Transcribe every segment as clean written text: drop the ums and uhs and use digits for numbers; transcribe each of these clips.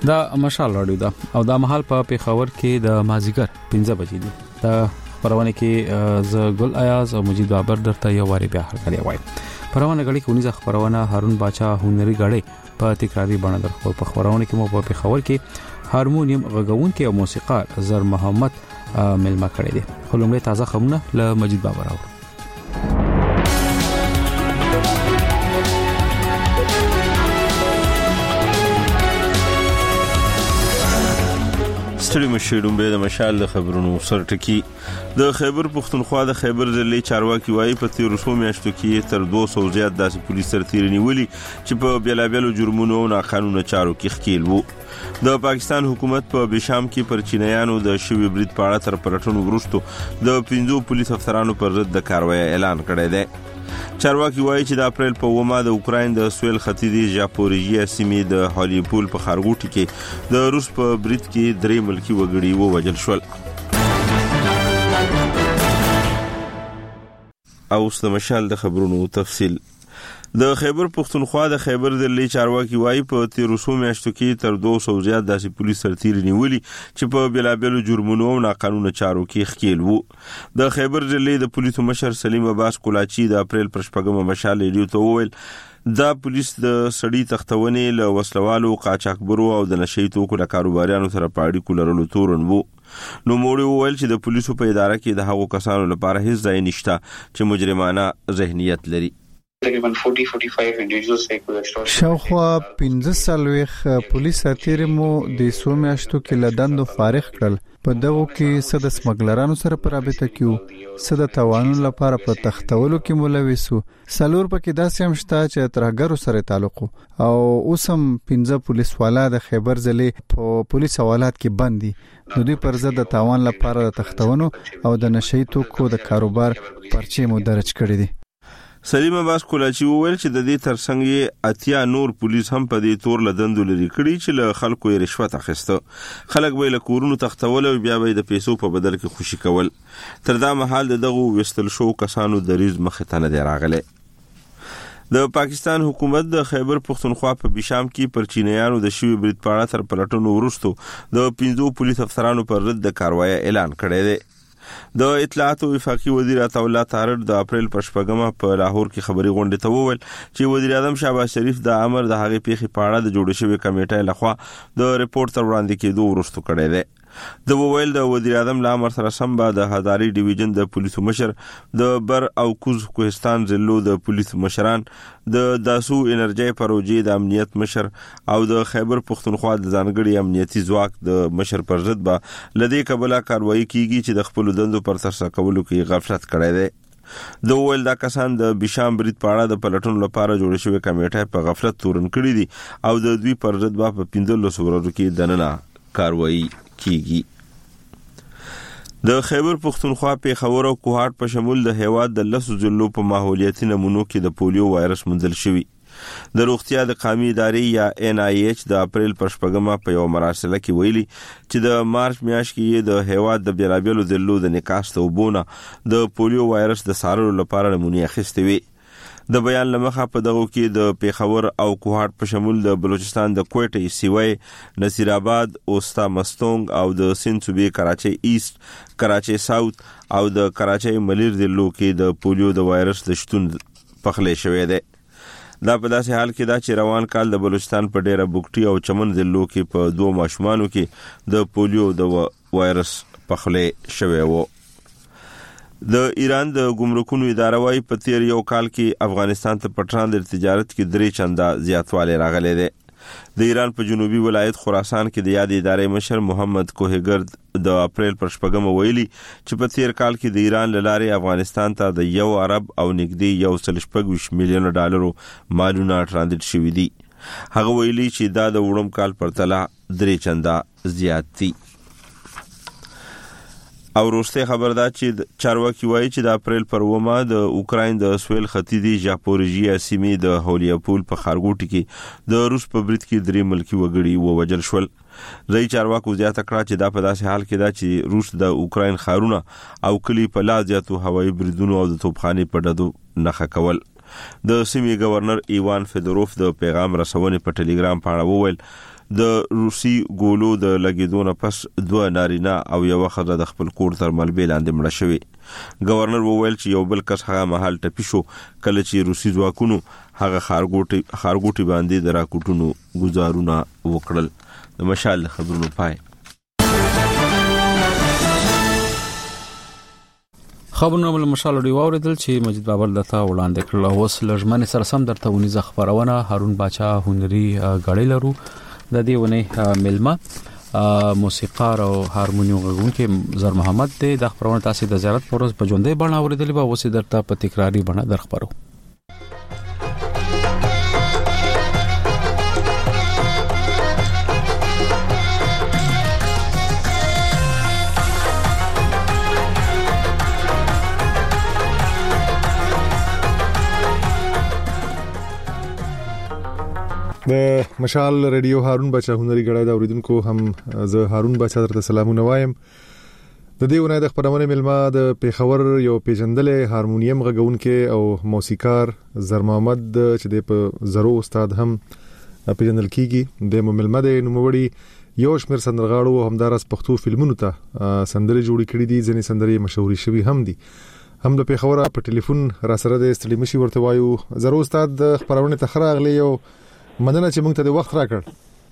دا مشال راډیو دا او دا مهال په پیښور کې د مازیګر 15 بجې دي. دا خبرونه کې ز ګل ایاز او مجید بابر درته یو واری بیا هرکلی وای. خبرونه غړي کونی ز خبرونه هارون باچا هنري غړي په تکراری باندې در په خبرونه کې مو په پیښور کې هارمونیم غږون کې او موسیقار زر محمد ملما کړی دي. خلومړی تازه خبرونه له مجید بابر راو. ستړي مشیدون به د مشال د خبرونو سرټکی د خیبر پختونخوا د خیبر ضلع چارواکي وایي په 1300 میاشتو کې تر 200 زیات داسې پولیس سرتیري نیولي چې په بیلابیلو جرمونو او ناقانونه چارو کې ښکیل وو. د پاکستان حکومت په بشام کې پر چینایانو د شوی برید په اړه تر پلټنو وروسته د 15 پولیس افسرانو پر ضد د کاروایی اعلان کړی دی. چارواکي وایي چې د اپریل په 9 د اوکراین د سویل ختیځي ژاپوریژیا سیمې د هالیپول په خارګوټي کې د روس په برید کې 3 ملکی وګړي ووژل شول. او اوس د مشال د خبرونو تفصیل. د خیبر پختونخوا د خیبر ضلع چارواکي وایي په 1300 میاشتو کې تر 200 زیات داسې پولیس سرتیري نیولي چې په بیلابیلو جرمونو او ناقانونه چارو کې ښکیل وو. د خیبر ضلع د پولیسو مشر سلیم عباس کولاچی د اپریل پر 8 مشال ریډیو ته وویل دا پولیس د سړی تختونې له وسلوالو قاچاقبرو او د نشئی توکو له کاروباریانو سره پاړی کولرلو تورن وو. نو موږ وویل چې د پولیسو په اداره کې د هغو کسانو لپاره هیڅ ځای نشته چې مجرمانه ذهنیت لري. شاوخوا 15 پولیس سرتیري مو د 200 میاشتو کې لدندو فارغ کړل. په دغه کې صد سمګلرانو سره پر رابطه کیو، صد توانون لپاره په تختولو کې ملوثو، سلور پکې داسې هم شته چې ترهګرو سره تعلق او اوسم 15 پولیس والا د خیبر ضلع په پولیس حوالات کې بندي. د دوی پر ضد د توان لپاره د تختونو او د نشئی توکو د کاروبار پرچې مو درج کړی دي. سلیم عباس کولاچی وویل چې د دې ترڅنګ یې اتیا نور پولیس هم په دې تور لدندو لري کړي چې له خلکو یې رشوت اخیسته. خلک به له کورونو تختول او بیا به د پیسو په بدل کې خوشي کول. تر دا مهال دغه وستل شو کسانو د ریز مخه ته نه راغله. د پاکستان حکومت د خیبر پختونخوا په بشام کې پر چینایانو د شوی برید په اړه تر پلټنو وروسته د 15 پولیس افسرانو پر ضد د کاروایی اعلان کړی دی. د اطلاعات او وفاقي وزیر عطاالله طاهر د اپریل پر 8 په لاهور کې خبري غونډه ته وویل چې وزیر اعظم شهباز شریف د امر د هغې پیښې په اړه د جوړ شوی کمیټې لخوا د ریپورت تر وړاندې کېدو وروسته کړی دی. د وویل د وزیر اعظم له امر سره سم به د هزاري ډیویژن د پولیسو مشر، د بر او کوز کوهستان ضلعو د پولیسو مشران، د داسو انرژي پروژې د امنیت مشر او د خیبر پختونخوا د ځانګړي امنیتي ځواک د مشر پر ضد به لدې کبله کاروایی کیږي چې د خپل دندو پر ترسره کولو کې غفلت کړی دی. د وویل دا کسان د بشام برید په اړه د پلټنو لپاره جوړ شوی کمیټه په غفلت تورن کړی دي او د دوی پر ضد به په 15 ورځو کې دننه کاروایی کیږي. د خیبر پختونخوا پیښور او کوهاټ په شمول د هیواد د 10 ضلعو په ماحولیاتي نمونو کې د پولیو وایرس موندل شوی. د روغتیا د قومي ادارې یا NIH د اپریل پر 8 په یو مراسله کې ویلي چې د مارچ میاشت کې د هیواد د بیلابیلو ضلعو د نکاس ته وبونه د پولیو وایرس د څارلو لپاره نمونې اخیستې وي. د بیان لمخه په دغه کې د پیښور او کوهاټ په شمول د بلوچستان د کوټې، سیوای، نصیر آباد، اوستا مستونګ او د سند صوبې کراچۍ ایست، کراچۍ ساوث او د کراچۍ ملیر ضلعو کې د پولیو د وایرس د شتون پخلی شوی دی. دا په داسې حال کې دا چې روان کال د بلوچستان په ډیره بوکټي او چمن ضلعو کې په 2 ماشومانو کې د پولیو د وایرس پخلی شوی وو. د ایران د ګمرکونو اداره وايي په تیر یو کال کې افغانستان ته په ترانزیت تجارت کې 3 چنده زیاتوالی راغلی دی. د ایران په جنوبي ولایت خراسان کې د یاد ادارې مشر محمد کوهګرد د اپریل پر 8 ویلي چې په تیر کال کې د ایران لارې افغانستان ته د 1 ارب او نږدې 1.25 میلیون ډالرو مالونه ترانزیت شوي دي. هغه ویلي چې دا د وړم کال پرتله 3 چنده زیات دي. او وروسته خبر دا چې چارواکي وایي چې د اپریل پر 9 د اوکراین د سویل ختیځي ژاپوریژیا سیمې د هالیپول په خارګوټي کې د روس په برید کې 3 ملکی وګړي ووژل شول. ځای چارواکو زیاته کړه چې دا په داسې حال کې دا چې روس د اوکراین ښارونه او کلی په لا زیاتو هوایي بریدونو او د توپخانې په ډدو نښه کول. د سیمې گورنر ایوان فیدوروف د پیغام رسونې په ټلګرام باندې وویل د روسي ګولو د لګیدونه پس 2 نارینه او یو ښځه د خپل کور تر ملبې لاندې مړه شوې. گورنر وویل چې یو بل کس هغه محل ټپي شو کله چې روسي ځواکونو هغه خارګوټي باندې د راکوټونو گزارونه وکړل. د مشال خبرونو پای. خبرونه ول مشال دی واوریدل چې مجید بابر دته وړاندې کړل. اوس لږمن سره سم درته ونیزه خبرونه هارون باچا هنري غړی لرو. د دې ونه ملما موسیقار او هارمونیوم غونکي زر محمد د خبرونه تاسو د زیارت پروز په ژوندې بڼه اوریدل به اوس درته په تکراری بڼه در خبرو. د مشال ریډیو هارون بچا هنري غړای دا اوریدونکو هم زه هارون بچا درته سلامونه وایم. د دې ونه د خبرونه ملما د پیښور یو پیژندل هارمونیم غږونکي او موسیقار زر محمد چې د په زرو استاد هم پیژندل کیږي. د ملما د نوموړي یو شمیر سندرغاړو همدارس پښتو فلمونو ته سندرې جوړې کړې دي. ځینې سندرې مشهوري شوي هم دي. هم د پیښور په ټلیفون را سره د استړي مشي ورته وایو. زرو استاد د خبرونه تخراغلی یو مننه چې موږ ته د وخت راکړ.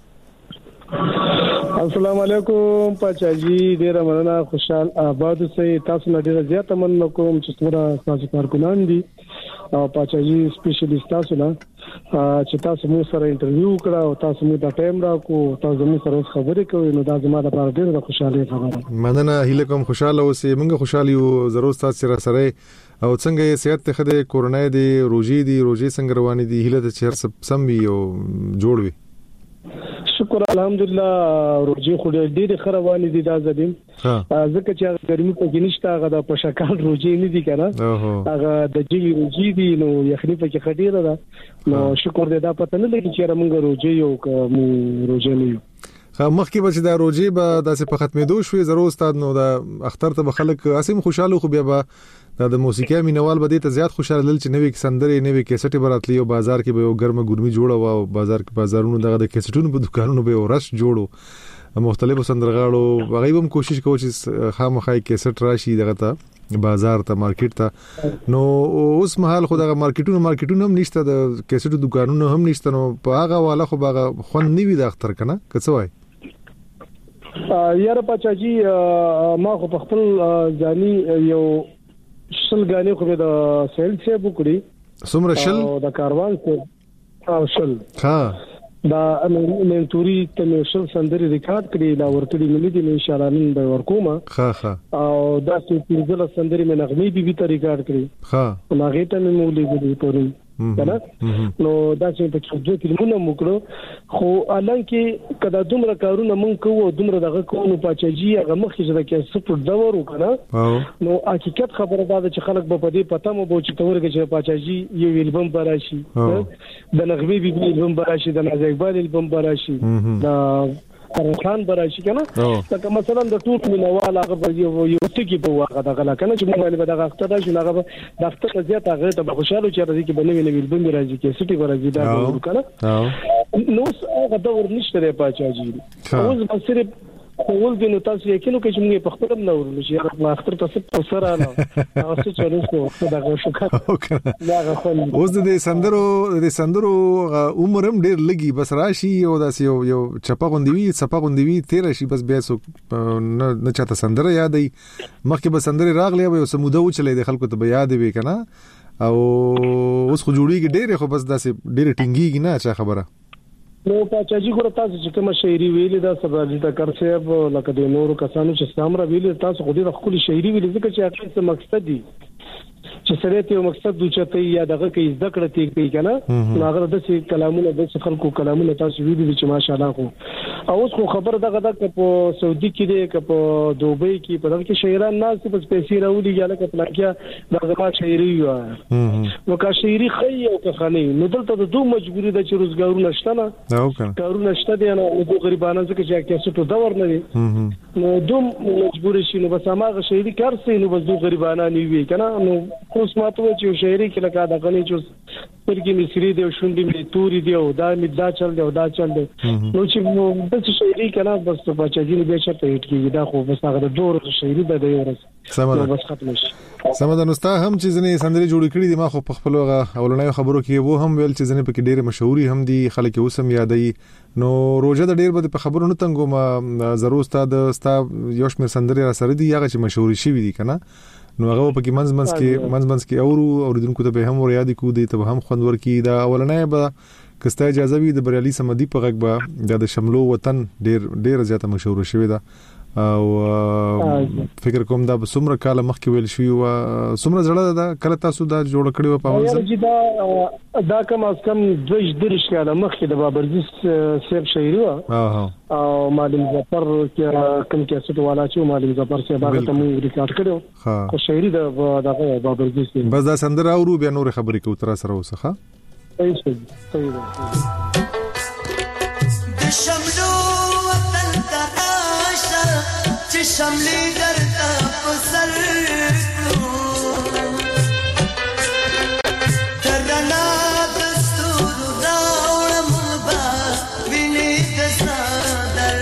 السلام علیکم پاچاجي ډیره مننه خوشحال آباد اوسئ. تاسو نه ډیره زیاته مننه کوم چې څومره تاسو کارکونان دي او پاچاجي سپیشلیست تاسو نه چې تاسو مو سره انټرویو کړه او تاسو مو د ټایم راکو تاسو مو سره خبرې کوي نو دا زما لپاره ډیره خوشاله خبره. مننه هیله کوم خوشاله اوسئ. موږ خوشاله یو. ضرور تاسو سره او څنګه یې صحت ته خده کورونا دی روزي څنګه روانې دي هیله ته چیر سم وي او جوړ وي. شکر الحمدلله روزي خو ډېر خروانې دي دا زدیم ځکه چې ګرمي په کې هغه د پشکال روزي نه دي کنه هغه د جګي روزي دي نو یخني په کې خډيره ده نو شکر دې دا پته نه لګي چې موږ روزي یو کوم روزي نه یو. مخکې به چې دا روزي به داسې په ختمېدو شوې زرو استاد نو دا اختر ته خلک اسیم خوشاله خو بیا به د موسیقي مینوال به دې ته زیات خوشاله لل چې نوې سندرې نوې کیسټي براتلی او بازار کې به یو ګرمه ګرمي جوړه او بازارونو دغه د کیسټونو په دکانونو به ورش جوړو مختلفو سندرغاړو هغه هم کوشش کوي چې خامخای کیسټ راشي دغه ته بازار ته مارکیټ ته. نو اوس مهال خو دغه مارکیټونو هم نشته د کیسټو دکانونو هم نشته نو په هغه والا خو باغ خون نیوي د اختر کنه کڅوای یاره پاچاجي ما خو په خپل ځاني یو شل غانې خو د سیل څخه وکړي سمره شل د کاروان څخه او شل ها دا نن توري ته شل سندري ریکارډ کړی دا ورکړي ملي دي ان شاء الله نن به ورکوما او دا چې پنځله سندري مې نغمي بي ته ریکارډ کړی ها نو هغه ته مې مولې دي پوري کنه نو دا چې په څو فلمونه موکړو خو الان کې کدا دومره کارونه مونږ کوو دومره دغه کوو پاچاجي هغه مخې چې د کې سپورت دا ورو کنه نو حقیقت خبره ده چې خلک به په دې پته مو بو چې تورګه چې پاچاجي یو البم براشي د نغمي بي البم براشي د نازک اقبال البم براشي دا خان براشي کنه لکه مثلا د ټوټ مینوال هغه یو ټکی په واقع دغه کنه چې موږ به دغه اختر شو هغه د اختر زیات هغه ته خوشاله چې راځي کې بنوي نوی البم راځي کې سټي راځي دا ورکنه نو هغه د ورنشته پاچاجي اوس به صرف اول دینو تاسو یقینو کې چې موږ په خپل نه ورل شي هغه اختر تاسو په سره نه او څه چلو خو دغه شو دا غوښنه اوس د سندرو عمرم ډیر لګي بس راشي او داسې یو چپا غوندوي تیر شي بس بیا سو نه چاته سندره یادې مخکې به سندره راغلی او سموده و چلې د خلکو ته یاد وي کنه او اوس خو جوړیږي ډیر خو بس داسې ډیر ټینګیږي نه چا خبره نو پاچاجي ګور تاسو چې کوم شاعري ویلې دا سبا د کارسيب لکه د نورو کسانو چې سامره ویلې تاسو خو دې خپل شاعري ویلې ځکه چې اخر څه مقصد دی چې سره ته مقصد دوچته یا دغه کې ذکر ته کوي کنه نو هغه د څه کلامونه د څه خلکو کلامونه تاسو ویلي چې ماشاءالله خو اوس خو خبر دغه د په سعودي کې د په دوبۍ کې په دغه کې شاعران ناس په پیسې راوړي یا لکه پلاکیا د زما شاعري یو نو کا شاعري خي او که خني نو دلته د دوه مجبوري د چې روزګارونه شته نه کارونه شته دي نو د غریبانو څخه چې کیسه ته دور نه دي نو دوم مجبور شي نو بس هغه شاعري کار سي نو بس دوه غریبانه نیوي کنه نو اوس ماته چې شاعري کې لکه دا غني چې پرګي مصری دی شونډي می توري دی او دا می دا چل دی او دا چل دی نو چې د شاعري کنه بس په چاجي به چته هټکی دا خو بس هغه دور شاعري د دی ورس بس ختم شي سمه نو ستا هم چې ځنې سندري جوړ کړي دي ما خو په خپل اولنۍ خبرو کې وو هم ویل چې ځنې په کې ډېر مشهوري هم دي خلک اوسم یادای نو روزه د ډېر به په خبرو نه تنګو ما ضرور ستا یو شمېر سندري را سره دي هغه چې مشهوري شي دي کنه نو هغه په کې منځ کې اوریدونکو ته به هم ور یاد کو دي ته هم خوندور کی دا اولنۍ به کستا اجازه وي د بریالي سمدي په غږ به د شملو وطن ډېر زیاته مشهور شوی دا او فکر کوم دا سمره کاله مخکې ویل شوی او سمره زړه دا کله تاسو دا جوړ کړی و په اول دا کم از کم 2 کاله مخکې د بابرزیس سیب شاعري او معلم ظفر کوم کیسټ والا چې معلم ظفر سیب هغه ته مو ریکارډ کړو او شاعري د بابرزیس بس دا سندره اورو بیا نور خبرې کو تر سره وسخه صحیح شملو وطن تراشا چې شملي درته پسر ترنا دستور راوړم با ویني د صدر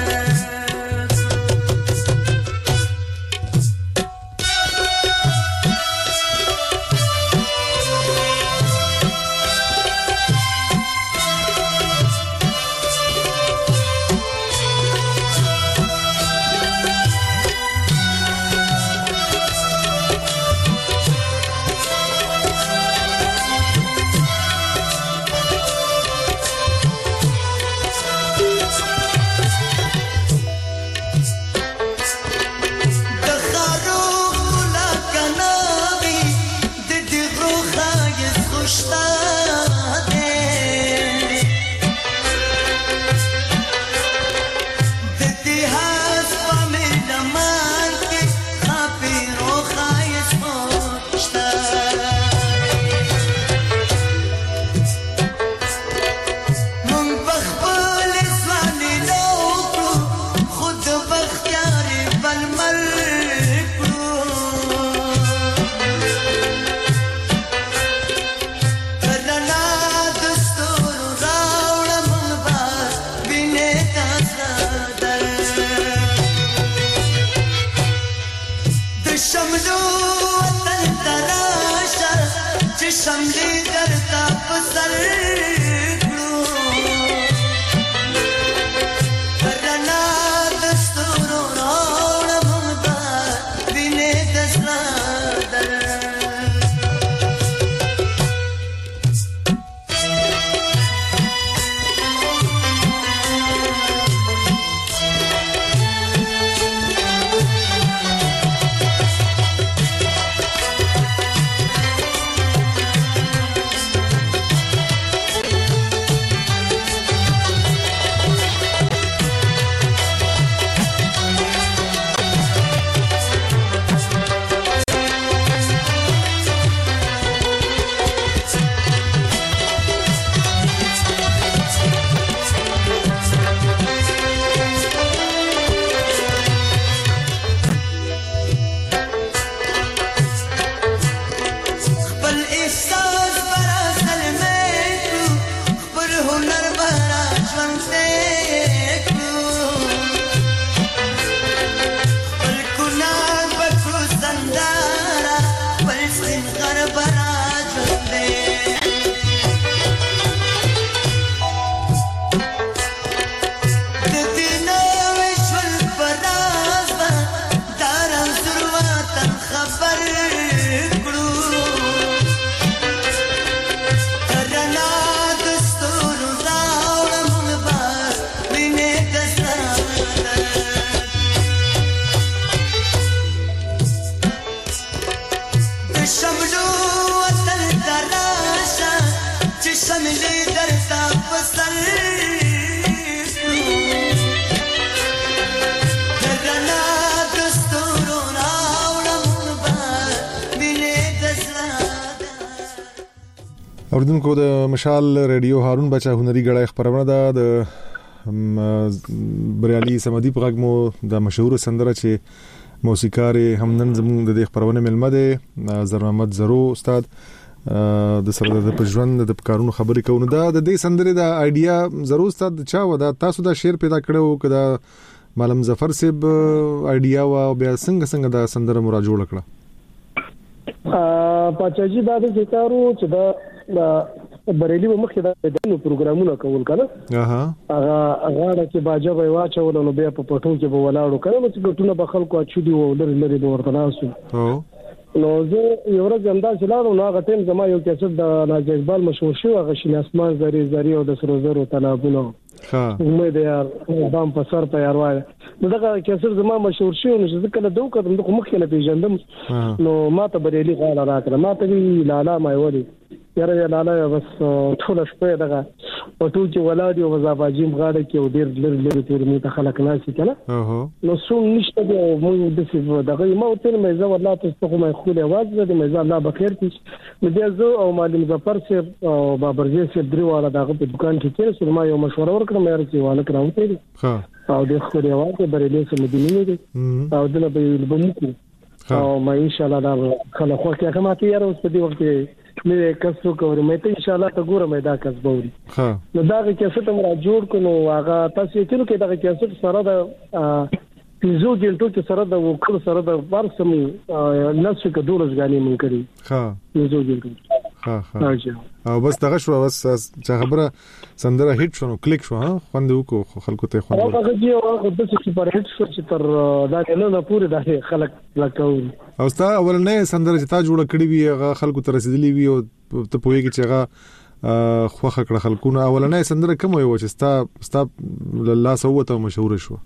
اوردونکو د مشال ریډیو هارون بچا هنري غړای خبرونه ده د بریالي سمدي په غږ مو د مشهور سندره چې موسیقار همنن زموږ د خبرونه ملمه ده زر محمد زرو استاد د سره د پژوند د کارونو خبرې کوو. دا د دې سندره د آیډیا ضرور ستاسو چا و دا تاسو دا شعر پیدا کړو کدا معلم ظفر صاحب آیډیا و بیا څنګه دا سندره مرا جوړ کړه؟ پاچاجي دا د ذکرو چې دا بریلی مخکې دا د پروګرامونو کول کنه هغه چې باجه وای واچول نو بیا په پټو کې به ولاړو کنه چې ګټونه به خلکو اچو دی ولر لري به ورته ناسو نو زه یو ورځ انده چلاړو نو هغه ټیم زما یو کیسټ د ناجی اقبال مشهور شو هغه شین اسمان زری او د سرو زرو تلابونو امید یار بام په سر په یار وای نو دا کیسټ زما مشهور شو نو چې کله دوه کړم د مخکې نه پیژندم نو ما ته بریلی غاړه راکړه ما ته لالا مې وری یاره لالا بس ټول شپه دغه پټو کې ولادي او زاباجیم غاړه کې ډیر لري تور می ته خلک ناشي کنه نو څو نشته دی موږ د څه دغه ما ته مې زو الله تاسو کومه خو له واز دې مې الله بخیر کړي نو بیا زه او معلم ظفر صاحب او بابرجي صاحب درې والا دغه په دکان کې چې سره ما یو مشوره ورکړم مې چې وانه کراوته او د خو دی واځي برېلې سم مدینه دي او دله به موږ او ما ان شاء الله دا خلک خو کې هغه ماته یاره اوس په دې وخت کې مې کسو کوم مې ته ان شاء الله ته ګورم دا کس بوري نو دا کیسه ته مرا جوړ کړو هغه تاسو کېلو کې دا کیسه سره د پیزو ګلټو کې سره د وکړ سره د ورسم نفس کې دورزګانی مونږ کړی پیزو ګلټو او بس دغه شو بس چې خبره سندره هیټ شو نو کلیک شو خوند وکړو خلکو ته خوند هغه دی هغه د څه پر هیټ شو چې تر دا نه پوره د خلک لکاو او ستا اولنې سندره چې تا جوړ کړې وي هغه خلکو ته رسیدلې وي او ته پوهیږي چې هغه خوخه کړه خلکو نه اولنې سندره کوم یو چې ستا الله سوته مشهور شو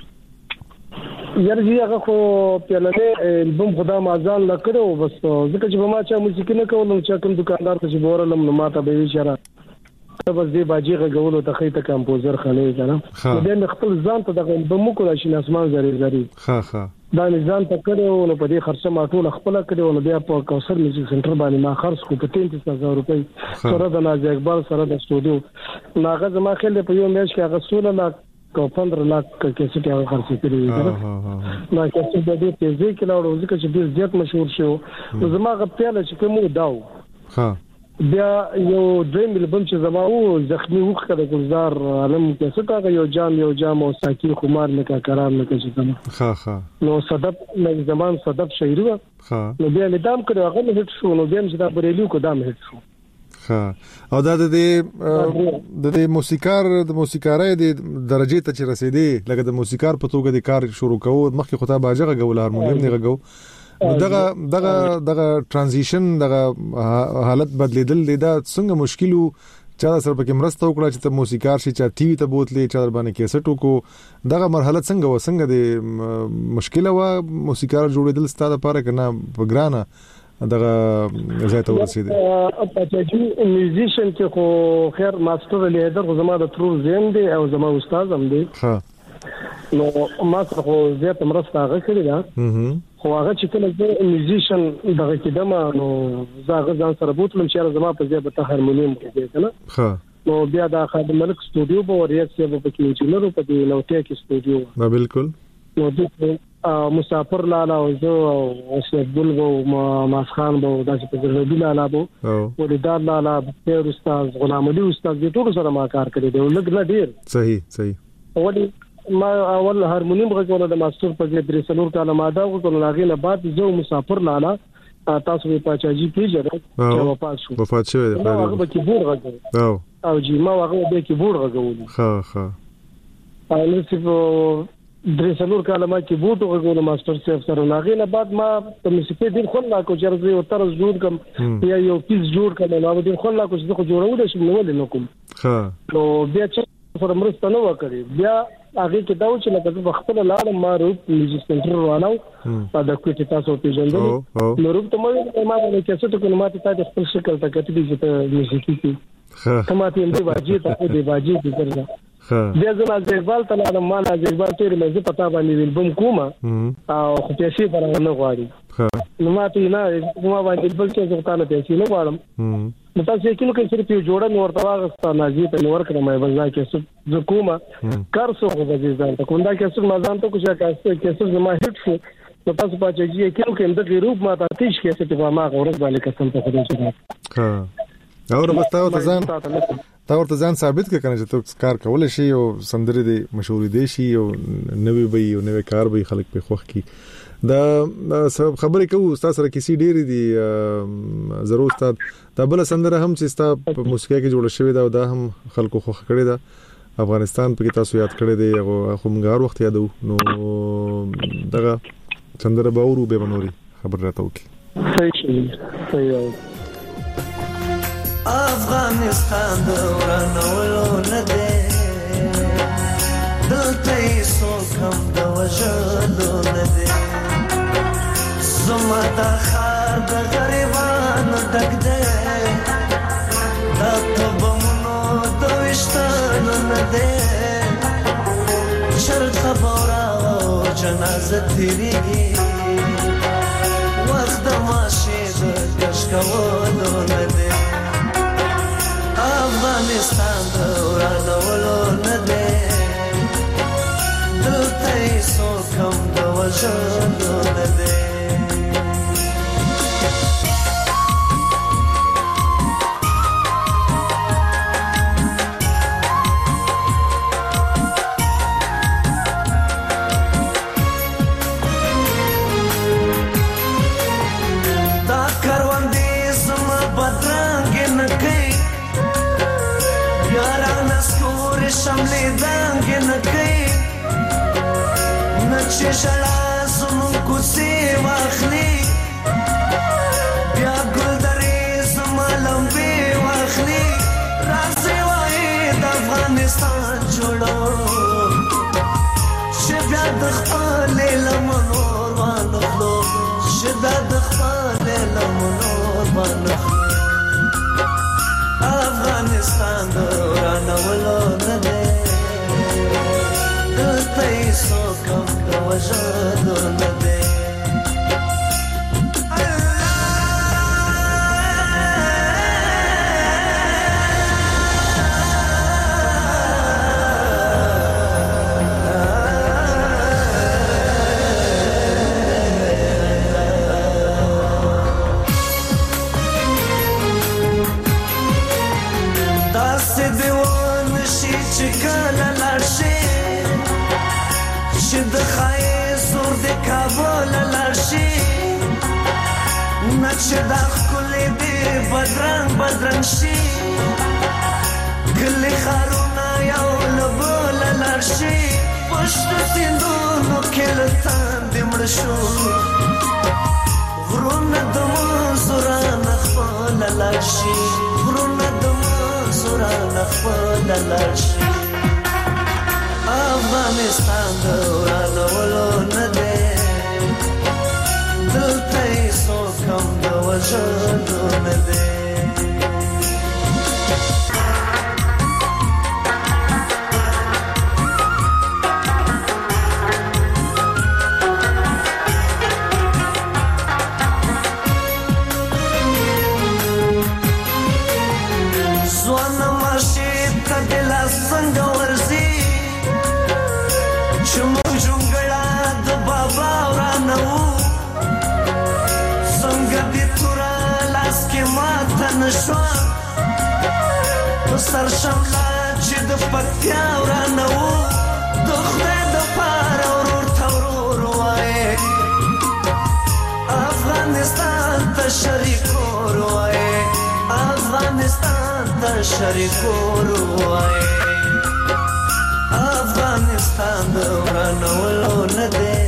یارجی هغه خو پیاله البوم خدا مازال لکړو بس ځکه چې ما چا موسیقي نه کولم چې کوم دکاندار ته چې بورلم نو ماته به اشاره بس دې باجی غوولو ته خېته کمپوزر خلې کنه دې خپل ځان ته د البوم کو راشي اسمان زری دا نظام ته کړو نو په دې خرچه ما ټول خپل کړو نو بیا په کوثر میوزیک سنټر باندې ما خرڅ کو په 33000 روپۍ سره د ناجی اقبال سره د سټوډیو ناغه زما خل په یو میش کې هغه 16 لاکھ کو 15 لاکھ کیسه ته خرڅ کړی نو کیسه د دې تیزی کې لاړو ځکه چې ډیر زیات مشهور شو نو زما غپیاله چې کوم داو بیا یو دریم البوم چې زما او زخمی وخت د گلزار عالم کیسه تا یو جام او ساکی خمار نه قرار نه کړی نو صدف زمان صدف شهری نو بیا ندام کړو هغه هیټ شو نو بیا چې دا بریلیو کو دام هیټ شو او دا د موسیقارۍ د درجه ته چې رسیدي لکه د موسیقار په توګه د کار شروع کوو مخکې خطا باجه غول هارمونیم نه غو دغه ترانزیشن دغه حالت بدلیدل دا څنګه مشکلو چا سره پکې مرسته وکړه چې ته موسیقار شې چې ټي وي ته بوتلې چې در باندې کیسټ وکړو دغه مرحله څنګه د مشکله و موسیقار جوړېدل ستاسو لپاره کنه بګرانه دغه زیاته ورسېده پاچاجي میوزیشن کې خو خیر ماستر لیدر خو زما د ترور زین دی او زما استاد هم دی نو ما خو زیاته مرسته هغه کړی دا خو هغه چې کله زه میوزیشن دغه کېدم نو زه ځان سره بوتلم چې زما په ځای به هارمونیم کې کنه نو بیا د خادم ملک سټوډیو به وریا چې په کې چې نو په دې نوټه کې سټوډیو ما بالکل نو د مسافر لالا او زه او شیخ ګل وو ماسخان وو داسې په ګرځېدل لالا وو ولدار لالا په استاد غلام علي استاد دې ټول سره ما کار کړی دی لږ نه ډیر صحیح ولې ما اول هارمونیم غوړل د ماستر په دې درې سلور کاله ما دا غوړل لاغې نه بعد زه مسافر لالا تاسو په پاچاجي پیژنئ چې وفات شوی دی هغه به کیبورډ غږ او جی ما هغه به کیبورډ غږول او نو درې سلور کاله ما کیبورډ غږول ماستر صاحب سره لاغې نه بعد ما په موسیقي ډیر خو لا کو چې یو طرز جوړ کم یا یو پیس جوړ کم نو ډیر خو لا کو چې خو جوړول شي نو ولې نو کوم نو بیا چې سره مرسته نه وکړي بیا هغه کې دا و چې لکه په خپل لاله ما روپ میوزیک سنټر روانو دا کوټه تاسو پیژندل نو روپ ته ما د کیسټ کو نو ماته تاسو خپل شکل ته کتلی چې موسیقي کې کماته دې واجی ته دې واجی ذکر بیا زما زیبال ته لاله ما نه زیبال تیر مې زه پتا باندې ویلبم کومه او خو پیسې پر نه غواړي نو ما ته نه ما باندې بل کې ځکه نه پیسې نه غواړم نو تاسو یې کله صرف یو جوړه نور تواغستا ناجی ته نور کړم مې بل ځکه زه کومه کار څو غوږی ځان ته کوم دا کې څو ما ځان ته کوم چې کیسه زما هیټ شو نو تاسو په چې کې کوم د غروب ما ته تیش کې څه په ما غوړ باندې قسم په خدای چې ها اور بتاو ته ځان ثابت کړه چې تو کار کول شي او سندري دي مشهور دي شي او نوې وي او نوې کار به خلک په خوخ کی دا سبب خبرې کوو استاد سره کیسې ډېری دي ضرور استاد دا بل سندره هم چې استاد په موسیقي کې جوړ شوی دا هم خلکو خوخ کړی دا افغانستان په کې تاسو یاد کړی دی او همغار وخت یادو نو دغه سندره باورو به منوري خبر راته وکي صحیح افغانستان دورانولو نده دلته سو کم د وجلو نده زما د خار د غریبانو ډک ده دا تبمنو د وشتانو نده شرط خبره او جنازه تیریږي وخت د ماشي د کش کولو نده افغانستان دورانولو نده دلته سو کم د وجلو نده دا کروندې زما بدرنګ نه کوي یارانه سکور شملې دنګ نه کوي نچې شړا زمون کوڅې واخلي بیا ګل درې زما لمبې واخلي راځي وای د افغانستان جوړو چې بیا د خپل لمنو وانخلو چې بیا د خپل لمنو وانخلو افغانستان دورانولو نده دلته سو کم د وجلو نده چکاله لارشي چې د خای زور د کابل لارشي نچې د خلې دی بدرنګ شي کله خارونه یو لبل لارشي پښت سیندونو کې لتان د مړ شو غرونه د منصوران خپل لارشي غرونه د منصوران خپل لارشي افغانستان دورانولو نده دلته سو کم د وجلو نده زوانا ماشي تدلا څنګه ورزي شمون جونګړه د بابا ورانو څنګه دې تورا لاس کې ماته نشو سر شملا چې د پکتیا ورانو د خدای د پار ورور تورور وای افغانستان ته شریکور وای افغانستان ته شریکور وای افغانستان دورانولو نده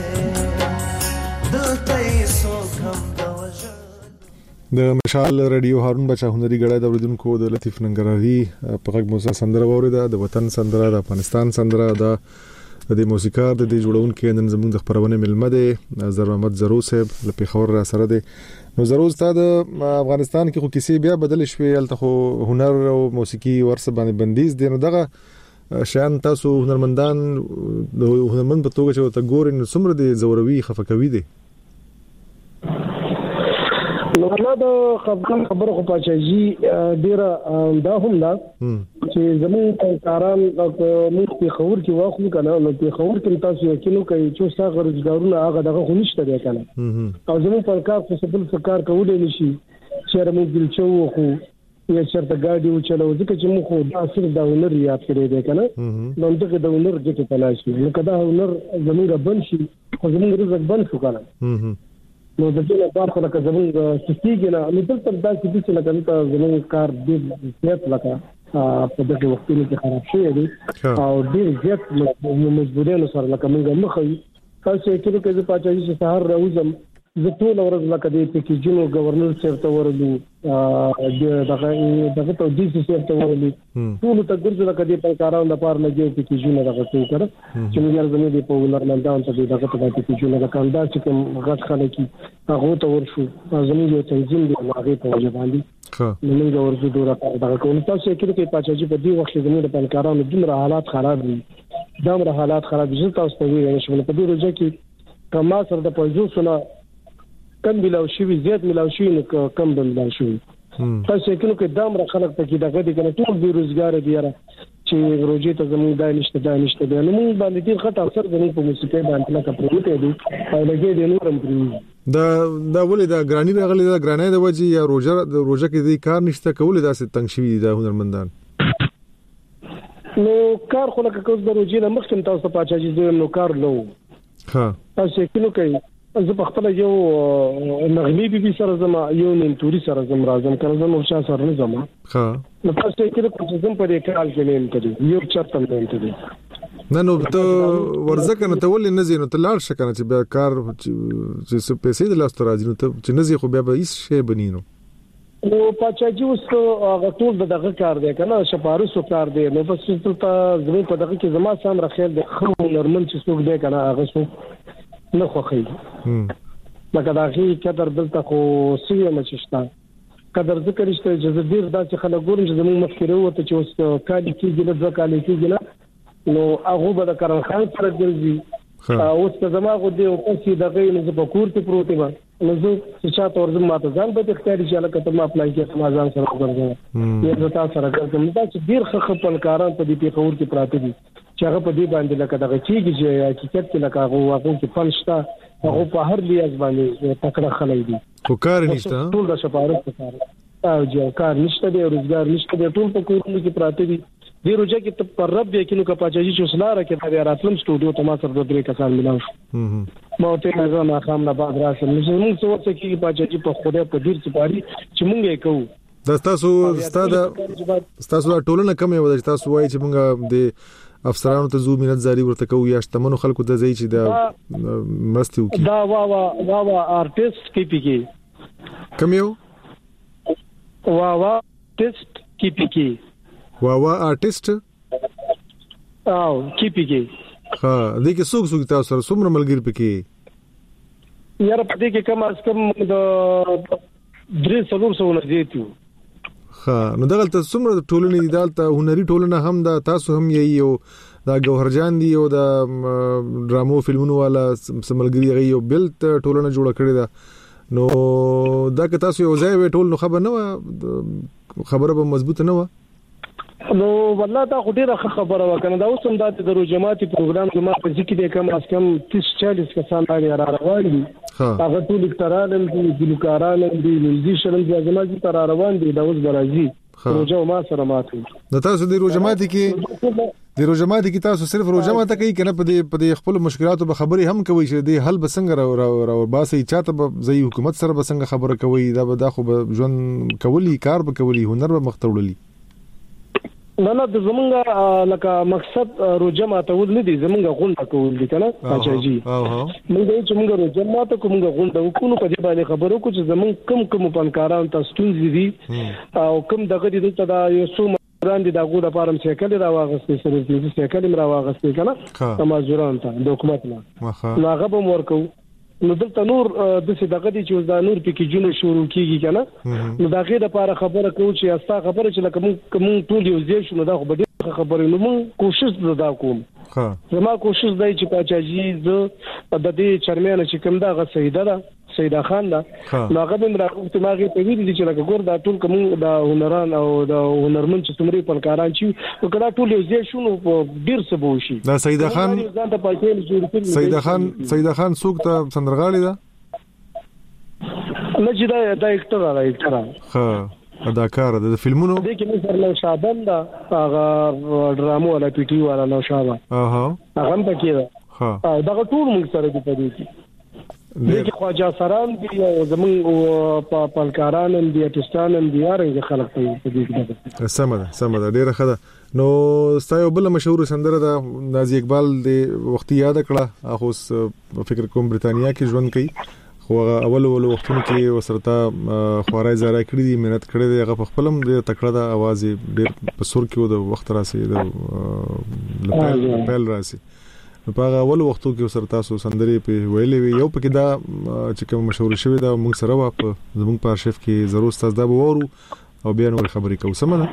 دلته سو کم د وجل د مشال رادیو هارون بچا هنري غړای د اوریدونکو د لطیف ننګرهاري په غږ موسیقي سندره وورده د وطن سندره د افغانستان سندره د موسیقار د جوړونکو نن زموږ د خبرونه ملمه ده زر محمد زرو صاحب له پیښور را سره ده نو زرو استاد افغانستان کې خو کیسې بیا بدل شوې الته خو هنر او موسیقي ورسره باندې بندیز دي نو دغه شان تاسو هنرمندان د هنرمند په توګه چې ته ګورئ نو څومره دي زوروي خفقوي دي نو نه د خپل خبره خو پاچاجي ډیره دا هم نه چې زموږ کاران موږ په خبر کې واخلو کنه نو په خبر کې تاسو یقینو کوي چې څنګه روزګارونه هغه دغه خو نشته دی کنه او زموږ پر کار څه بل څه کار کولای نشي چې موږ دلچو خو یا چرته ګاډي و چلو ځکه چې موږ خو دا صرف دا هنر یاد کړی دی کنه نو دغه د هنر ځکه تلاشي نو کدا هنر زموږ بند شي خو زموږ رزق بند شو کنه نو د دې لپاره خو لکه زموږ سټیګ نه نو تل تر دا چې لکه زموږ کار دې زیات لکه په دغه وختونو کې خراب شوی دی او ډیر زیات مجبورانو سره لکه موږ مخې تاسو کله چې پاچاجي چې سهار راوځم زه ټول ورځ لکه د پکیجونو گورنر صاحب ته ورلو دغه ته دي چې صاحب ته ورلو ټول ته ګرځي لکه د کارونو لپاره لګي پکیجونو دغه څه کړ چې موږ زموږ د پولر مندان ته دغه ته پکیجونو د کاندار چې کوم غټ خلک هغه ته ورشو زموږ یو تنظیم دی هغه ته وجه باندې موږ ورته دوره دغه کوم تاسو کې پاچاجي په دې وخت کې زموږ د کارونو دومره حالات خراب دي دومره حالات خراب دي تاسو ته ویل شو په دې ورځ کې کما سره د پوزیشن کم ملاو شي زیات ملاو شي نو کم ملاو شي تاسو کله کې دامره خلک ته کې دغه دي کنه ټول بیروزګار دي یاره چې روزي ته زموږ دای نشته نو موږ باندې ډیر خطر اثر زموږ په موسیقي باندې لکه پروته دي او لګي دي نورم پرې دا ولې دا ګرانی راغلي دا ګرانی د وجه یا روزه کې دې کار نشته کولای دا ست تنګ شوی دا هنرمندان نو کار خو لکه کوم د روزي نه مخکې تاسو پاچاجي زه نو کار لو ها تاسو کله کوي زه په خپل یو نغمي بي سره زما یو ننتوري سره زم راځم کنه زه نو شا سره نه زما ها نو تاسو کې کوم زم په دې کال کې نه انتدي یو چرته نه انتدي نه ته ورزه کنه ته ولې نه زینو ته لاړ شکنه چې بیا کار چې پیسې د لاس ته راځي نو ته چې نه زی خو بیا به هیڅ شی بنینو نو پاچاجي اوس هغه ټول دغه کار دی کنه شپارسو کار دی نو بس ته زمي په دغه کې زما سم راخیل د خو نورمال چې څوک دی کنه هغه څوک نه خوخی لکه دا غي قدر دلته خو سوي مچشتا قدر ذکر شته چې ډیر دا چې خلک ګورم چې زموږ مفکره وته چې اوس کالي کېږي نه ځکه کالي کېږي نه نو هغه به د کارن خان سره ګرځي اوس که زما غو دی او چې دغه نه په کور ته پروت و نو زه چې چاته ورزم ماته ځان به اختیاري چې لکه ته ما اپلای کې ما ځان سره ګرځم یا زه تاسو سره ګرځم دا چې ډیر خپل کاران په دې پیښور کې پراته دي چې هغه په دې باندې لکه دغه چیږي چې حقیقت کې لکه هغه کې پنځتا هغه په هر لیاز باندې تکړه خلای دي خو کار نشته ټول د شپارت کار او جو کار نشته دی روزګار نشته دی ټول په کورونو کې پراته دي دې روزه کې ته پر رب یقینو کا پاچاجي چې سلاره کې دا راتلم سټوډیو ته ما سره د درې کسان ملاو شو ما ته نه ما خام نه بعد راشم موږ څه وڅ کې پاچاجي په خوده په ډیر سپاری چې مونږ یې کوو دا تاسو ټولنه کم یو د تاسو وایي چې مونږ د افسرانو ته زو مینت زاری ورته کوو یا شتمنو خلکو ته ځي چې دا مرستي وکړي دا وا آرټیست کې پکې کم یو وا ټیست کې پکې وا آرټیست او کې پکې ها دې کې څوک تاسو سره څومره ملګری پکې یاره په دې کې کم از کم د 300 نه زیاتو ها نو دغلت څومره ټولنې دالته هنري ټولنه هم دا تاسو هم یو دا گوهرجان دی او دا ډرامو فلمونو والا سملګری غي یو بل ټولنه جوړه کړې ده نو دا که تاسو یو ځای وې ټول نو خبر نه خبره به مضبوطه نه و نو والله دا ډیره خبره وکنه دا اوس هم د درو جماعتي پروګرام کې ما په ځکه د کم از کم 30-40 کسان را روان دي هغه ټول اکترالم دي ګلوکاران دي میوزیشن دي ځماجي تر روان دي دا اوس برازي پروژه ما سره ماته د تاسو د روجماتي کې تاسو صرف روجماته کوي کنه په خپل مشکلاتو به خبري هم کوي چې د حل بسنګ را باسي چاته به زي حکومت سره بسنګ خبره کوي دا خو به ژوند کولی کار به کولی هنر به مختړولي نه د زمونږه لکه مقصد روجمه ته ول نه دي زمونږه غونډه کول دي کنه پاچاجي موږ چې موږ روجمه ته کومه غونډه وکړو په دې باندې خبرو کو چې زمونږ کوم پنکاران تاسو ستونزې دي او کوم دغه دي ته دا یو څو مران دي دا غوډه پارم سیکل را واغستې سره دې سیکل را واغستې کنه تمازوران ته د حکومت نه هغه به ورکو نو دلته نور د څه دغه دي چې دا نور پکې جون شروع کیږي کنه نو دا غي د لپاره خبره کوو چې استا خبره چې لکه کوم ټول یو ځای شنو دا خو به خبره نو مون کوشش زدا کوم زما کوشش دی چې پاچاجي ز د دې چرمنه چې کوم دا غ سیده ده سیدا خان دا هغه د راغوت ماغه په ویل دي چې لکه ګور دا ټول کوم د هنران او د هنرمن چې څومره فنکاران چې وکړه ټول یو ځای شونو ډیر څه بوشي دا سیدا خان سیدا خان څوک ته سندرغاړي دا نه چې دا اکټر ها اداکار د فلمونو د کې مثلا شابان دا هغه ډرامو ولا پی ټی والا نو شابه هغه هم پکې دا دا ټول موږ سره دي په دې کې دغه خواجه سران دي او زمونږ په پلکاران هم دي ارتستان هم دي هرڅه خلک په دې کې سمه ده ډیره ښه نو ستاسو بل مشهور سندره د نازي اقبال د وختي یاد کړه اخو فکر کوم برتانیا کې ژوند کوي خو اول وختونو کې وسرته خوارای زارا کړی دي مهنت کړی دی هغه په خپلم د تکړه د आवाज ډیر په سر کې د وخت راسي د لپیل راسي په هغه اول وختو کې وسرته تاسو سندري په ویلې یو پکې دا چې کوم مشهور شوی دا موږ سره په زموږ په ارشیف کې ضرور تاسو دا وورو او بیا نور خبرې کوو سمه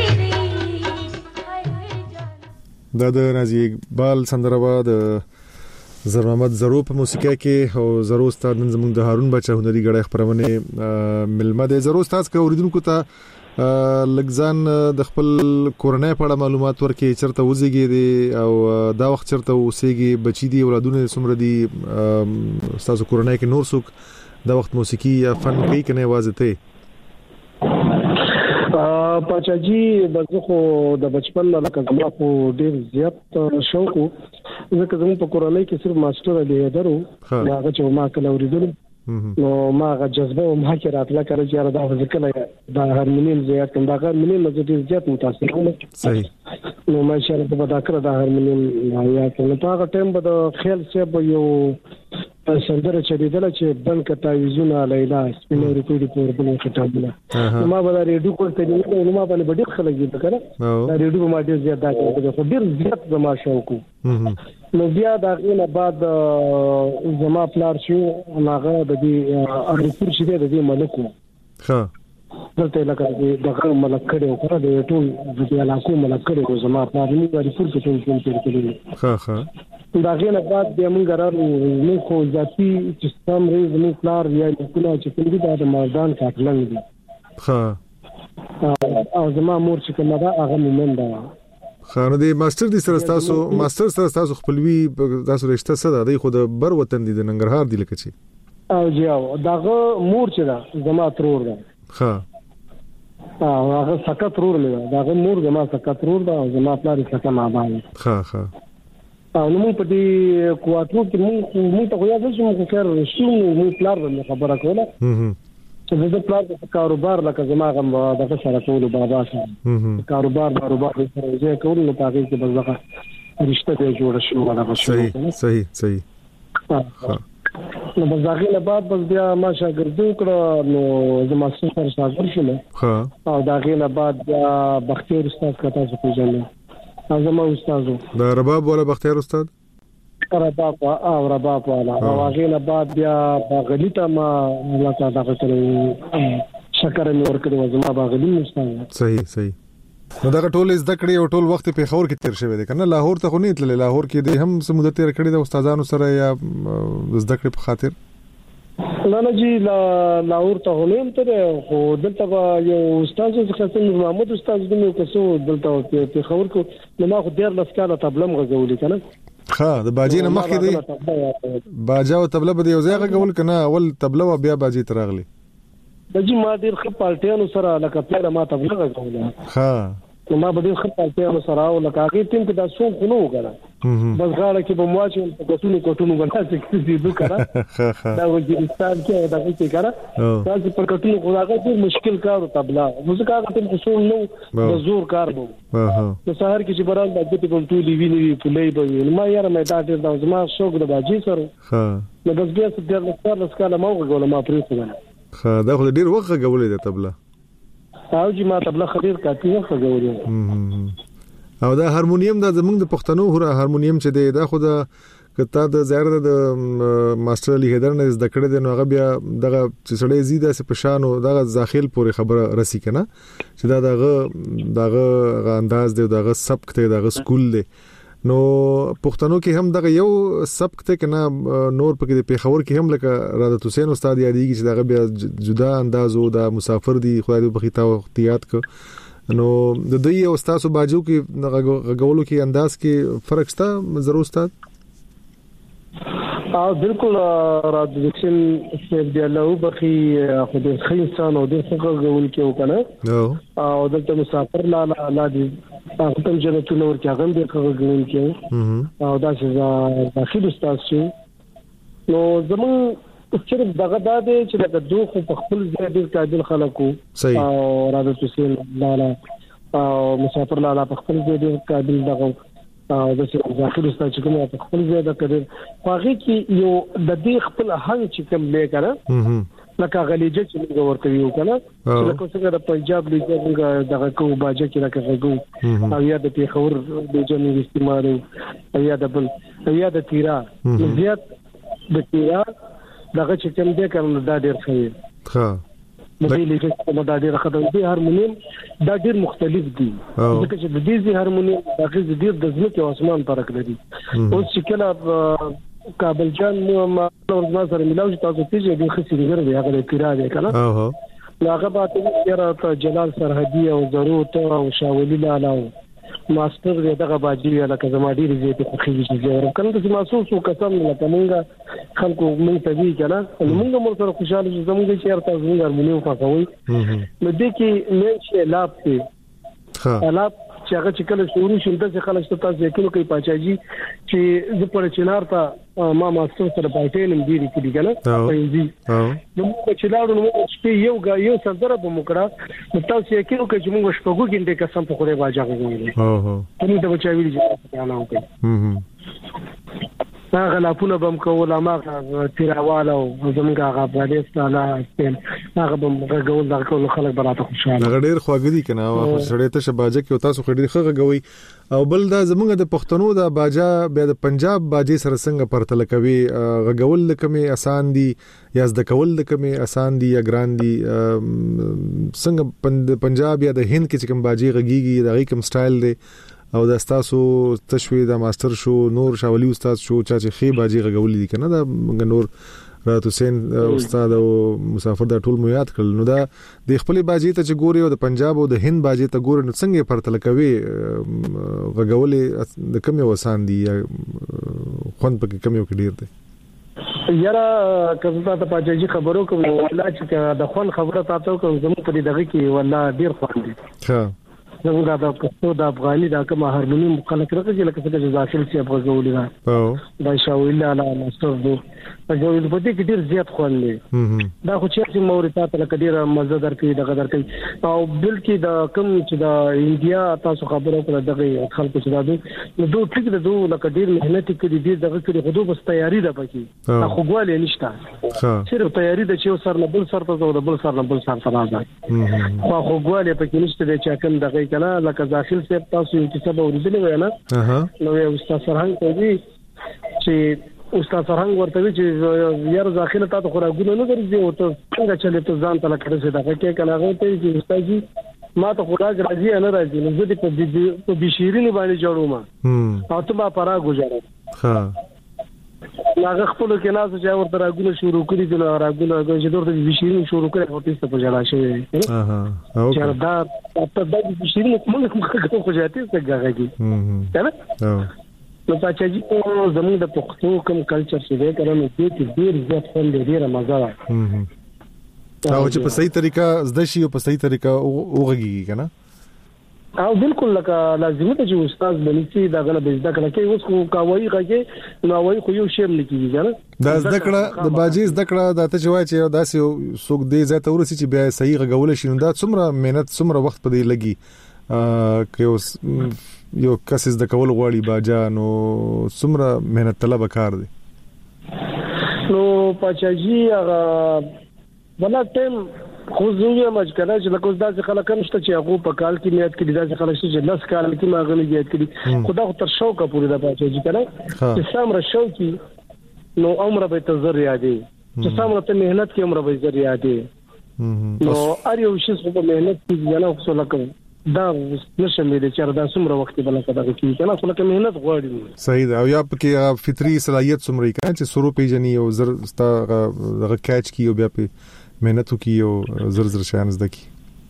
دا د نازي اقبال سندره و د زر محمد زرو په موسیقي کې او زرو استاد نن زموږ د هارون بچا هنري غړې خبرونه ملمه ده. زرو استاد کا اوریدونکو ته لګزان د خپل کورنۍ په اړه معلومات ورکړي، چرته وزيږي او دا وخت چرته اوسېږي، بچی دي، اولادونه څومره دي، تاسو کورنۍ کې نور څوک دا وخت موسیقي یا فن کوي کنه आवाज ته؟ پاچاجي بزه خو د بچپن نه لکه زما خو ډیر زیات شوق وو، ځکه زموږ په کورنۍ کې صرف ماستر علي درو هغه چې ما کله اوریدل نو ما هغه جذبه او ما کې راتله کړ چې دا ځکه دا هارمونیم زیات کوم، دا هارمونیم ډیر زیات متاثر وم. صحیح. نو ما شهر په دا کړ دا هارمونیم یا کنه په هغه ټیم به د خیال څه یو سندره چې دیدل چې بن کتا ویزونه لیلا سپینوري کوي په بل کتابونه نو ما به ریډیو کوته نو ما باندې ډېر خلک دي کنه دا ریډیو ما ډېر زیات دا کوي، ډېر زیات زما شوق نو بیا دا غینه بعد زما پلار شو هغه د دې اړیکو چې د دې ملکو دلته لکه دغه ملک کړي او د ټول د علاقو ملک کړي زما پلار نو اړیکو څه ټول کړي دا غینه بعد بیا موږ راغلو نو خو ذاتي چې سم ریز نو پلار یا کله چې کوم د مردان کاټلنګ دي او زما مور چې کومه دا هغه مومن دا خانه دی ماستر دي سره تاسو خپلوي تاسو رشتہ سره دی خو د بر وطن دي د ننګرهار دی لکه چې او جاو داغه مور چې دا زما ترور ده هغه سکه ترور نه داغه مور زما سکه ترور ده او زما پلار سکه ما باندې نو موږ په دې کواترو کې موږ ته غویا چې موږ خیر شو موږ پلار باندې خبره کوله چې د پلار د کاروبار لکه زما غم د سره کولو بابا سره کاروبار سره یې کول نو پاره کې بزغه رشتہ دې جوړ شو ولا صحیح نو بزغه له بعد بس بیا ما شاګردو کړه نو زما سره شاګرد شوم او داغه له بعد بختیار استاد کته څه پیژنل زما استادو دا رباب ولا بختیار استاد رباب والا او هغه نه بعد بیا باغلیته ما الله تعالی کړو شکر مې ورکړو زما باغلی استاد صحیح نو دا ټول زده کړې او ټول وخت په خور کې تیر شوی دی کنه لاهور ته خو نه تللی لاهور کې دی هم سمودت تیر کړی د استادانو سره یا زده کړې په خاطر نه جی لاهور ته هلم ته خو دلته یو استاد چې خاصه محمد استاد دې نو کسو دلته په خور کو نو ما خو ډیر لسکاله تبلم غوولې کنه د باجی نه مخکې دی باجا او تبله به یو ځای غول کنه اول تبله بیا باجی ترغلی د جی ما ډیر خپل پالټیانو سره لکه پلان ما تبله غوله نو ما به ډیر خپل پالټیانو سره او لکه هغه ټیم کې دا څو خونو وکړه بس غاړه کې به مواچو په کوټونو باندې چې دې وکړه دا وګورستان کې دا کې کړه تاسو په کوټونو خداګه ډیر مشکل کار تبلا موسیقا ټیم کې څو نو د زور کار وو د سحر کې چې بران د دې په ټولې ویني پلي به ما یاره مې دا ډیر د زما شوق د باجی سره نو بس بیا څه ډیر لسکاله ما وګول ما پریږدم دا خو ډیر وخت غولې د تبلا او چې ما تبلا خبر کاټي وخت غولې او دا هارمونیم دا زمونږ د پښتنو هارمونیم چې دی دا خو د کته د ظاهر د ماستر علی حیدر نه زده کړی دی نو هغه بیا دغه چې سړی زیاده سه پشانو دغه ځاخیل پورې خبره رسی کنه چې دغه انداز دی دغه سبق دی دغه سکول دی نو پښتنو کې هم دغه یو سبق ته کنه نور پکې د پیښور کې هم لکه رادت حسین استاد یادېږي چې دغه بیا جدا انداز او د مسافر دی خدای دې بخیتا وختیات کو نو د دوی او استادو باجو کې غوولو کې انداز کې فرق شته ضرور استاد بالکل رادیشن سیف دی الله بخي خو د خیسان او د څنګه غوول کې وکنه او دلته مسافر لا دي تاسو ته جنته نور کې هغه د غوول کې او دا چې داخل استاد شي نو زمون چې دغه د چې د دوه په خپل ځای ډیر قابل خلکو او رادت حسین لالا او مسافر لالا په خپل ځای ډیر قابل دغه او د ځاخر استاد چې کومه په خپل ځای د کړي هغه کې یو د دې خپل هنګ چې کوم لې کړه لکه غلیجه چې ورته یو کنه چې لکه څنګه د پنجاب لیګ دغه کو باجه کې راکړو او یا د پیښور د جنوب استعماري یا د بل یا د تیرا زیات د تیرا دغه چې کوم دې کوم دا ډیر ښه د دې لیکه دا ډیر خدای دې هارمونیم دا ډیر مختلف دي ځکه چې د دې هارمونیم دغه ډیر د ځمکې او اسمان فرق لري اوس چې کله کابل جان ما سره ملاوي تاسو پیژې د خسرګر دی هغه پیرا دی کنه هغه باندې یاره جلال سرحدي او ضرورت او شاولي لاله ماستر دغه باجی لکه زما ډیر زیات خوخي چې کنه چې محسوس وکم لکه مونږ خلکو مونږ ته وی کنه مونږ مر سره خوشاله چې زموږ چې ارته زموږ هارمونیوم فقوي نو د کې مې چې لاب ته لاب چې هغه چې کله شروع شول د خلک ته تاسو کې کوي پاچاجي چې زه پر چنار ته ما ماستر سره پاتېنم ډیری کې کنه نو چې لاړو نو چې یو سره به مکړه نو تاسو کې کوي چې موږ شپږو غنټه قسم په خوره باجا کوي ته د بچا ویل چې انا کوي هغه لا پونه بم کوله ما تیراواله او زمونږ هغه باندې هغه بم غول دا کول خلک براته خوشاله هغه ډیر خواږه دي کنه او سړی ته شباجه کې تاسو خډي خغه غوي او بل دا زمونږ د پښتنو د باجا بیا د پنجاب باجي سره څنګه پرتل کوي غول لکمه آسان دي یا زده کول لکمه آسان دي یا ګران دي څنګه پنجاب یا د هند کې چې کوم باجي غږیږي دا کوم سټایل دی او دا تاسو تشوي دا ماستر شو نور شاولي استاد شو چې خي باجي غولې دي کنه دا نور رات حسین استاد او مسافر دا ټول مو یاد کړل نو دا د خپل باجي ته چې ګوري او د پنجاب او د هند باجي ته ګوري نو څنګه پرتل کوي غولې د کم یو آسان دي یا خون پکې کم یو کې ډیر دي یاره کزتا ته پاجي خبرو کوم ولا چې د خون خبره تاسو کوم زموږ په دغه کې ولا ډیر خوان دي ها زموږ د پښتو د افغاني د کوم هارمونیوم خلک راځي لکه څنګه چې داخل شي په غوولې دا دا شاویل علا ماستر دو په جوړ په دې کې ډیر زیات خوان دي دا خو چې موريتا ته لکه ډیر مزه درکې دغه درکې او بلکې د کوم چې د انډیا تاسو خبرو کړه دغه خلکو چې دا دوه ټیک د دوه لکه ډیر مهنت کې دي دغه کې خو دوه بس تیاری ده پکې خو ګوالې نشته صرف تیاری د چې سر نه بل سر ته د بل سر نه بل سر ته راځي خو ګوالې پکې نشته چې کوم دغه کنه لکه داخل سیب تاسو چې سبا ورېدلې وای نه نو یو استاد سرهنګ کوي چې استاد سرهنګ ورته چې یار داخله تاسو خوراګونه نه درځي او ته څنګه چلے ته ځان ته لکه څه دغه کې کنه هغه ته چې استاد جی ما ته خوراک راځي نه راځي نو زه په بشیرین باندې جوړوم او ته ما پرا گزارم ها هغه خپل کې ناس چې ورته راګونه شروع کړی دي راګونه چې ورته بشیرین شروع کړي او تاسو په جلا شوی چې دا په دغه بشیرین کومه خو جاتي څنګه راګي کنه نو پاچاجي زموږ د پښتو کوم کلچر څه دی کنه نو دې ډیر زیات خوند ډیره مزه ده او چې په صحیح طریقه زده شي او په صحیح طریقه وګږي کنه او بالکل لکه لازمي ته چې استاد بنتي دا غل به زده کړه کې اوس خو کاوي غږی نو وایي خو یو شعر لیکي کنه دا زده کړه د باجی زده کړه د ته وایي چې داسې څوک دی زته ورسي چې بیا صحیح غول شي نو دا څومره مهنت څومره وخت پدې لګي که اوس یو کس زده کول غواړي باجا نو څومره مهنت طلب کار دی نو پاچاجي هغه بلا ټیم خو زویا مجکره چې لکه داسې خلک نشته چې هغه په کال کې نیت کړي داسې خلک چې 10 کال کې ماغه نیت کړي خدا خو تر شوقه پوری دا پاچاجي کنه چې سمره شوقي نو عمر به ته زر یادې چې سمره ته مهنت کې عمر به زر یادې نو ار یو شي په مهنت کې نه خو لکه دا نشم دې چې دا څومره وخت بل کده کې کنه خو لکه مهنت غواړي صحیح دا او یا په فطري صلاحيت څومره کنه چې سرو پیجنې او زر ستا دغه کیچ کی او بیا په مهنتو کی او زر زر شان زده کی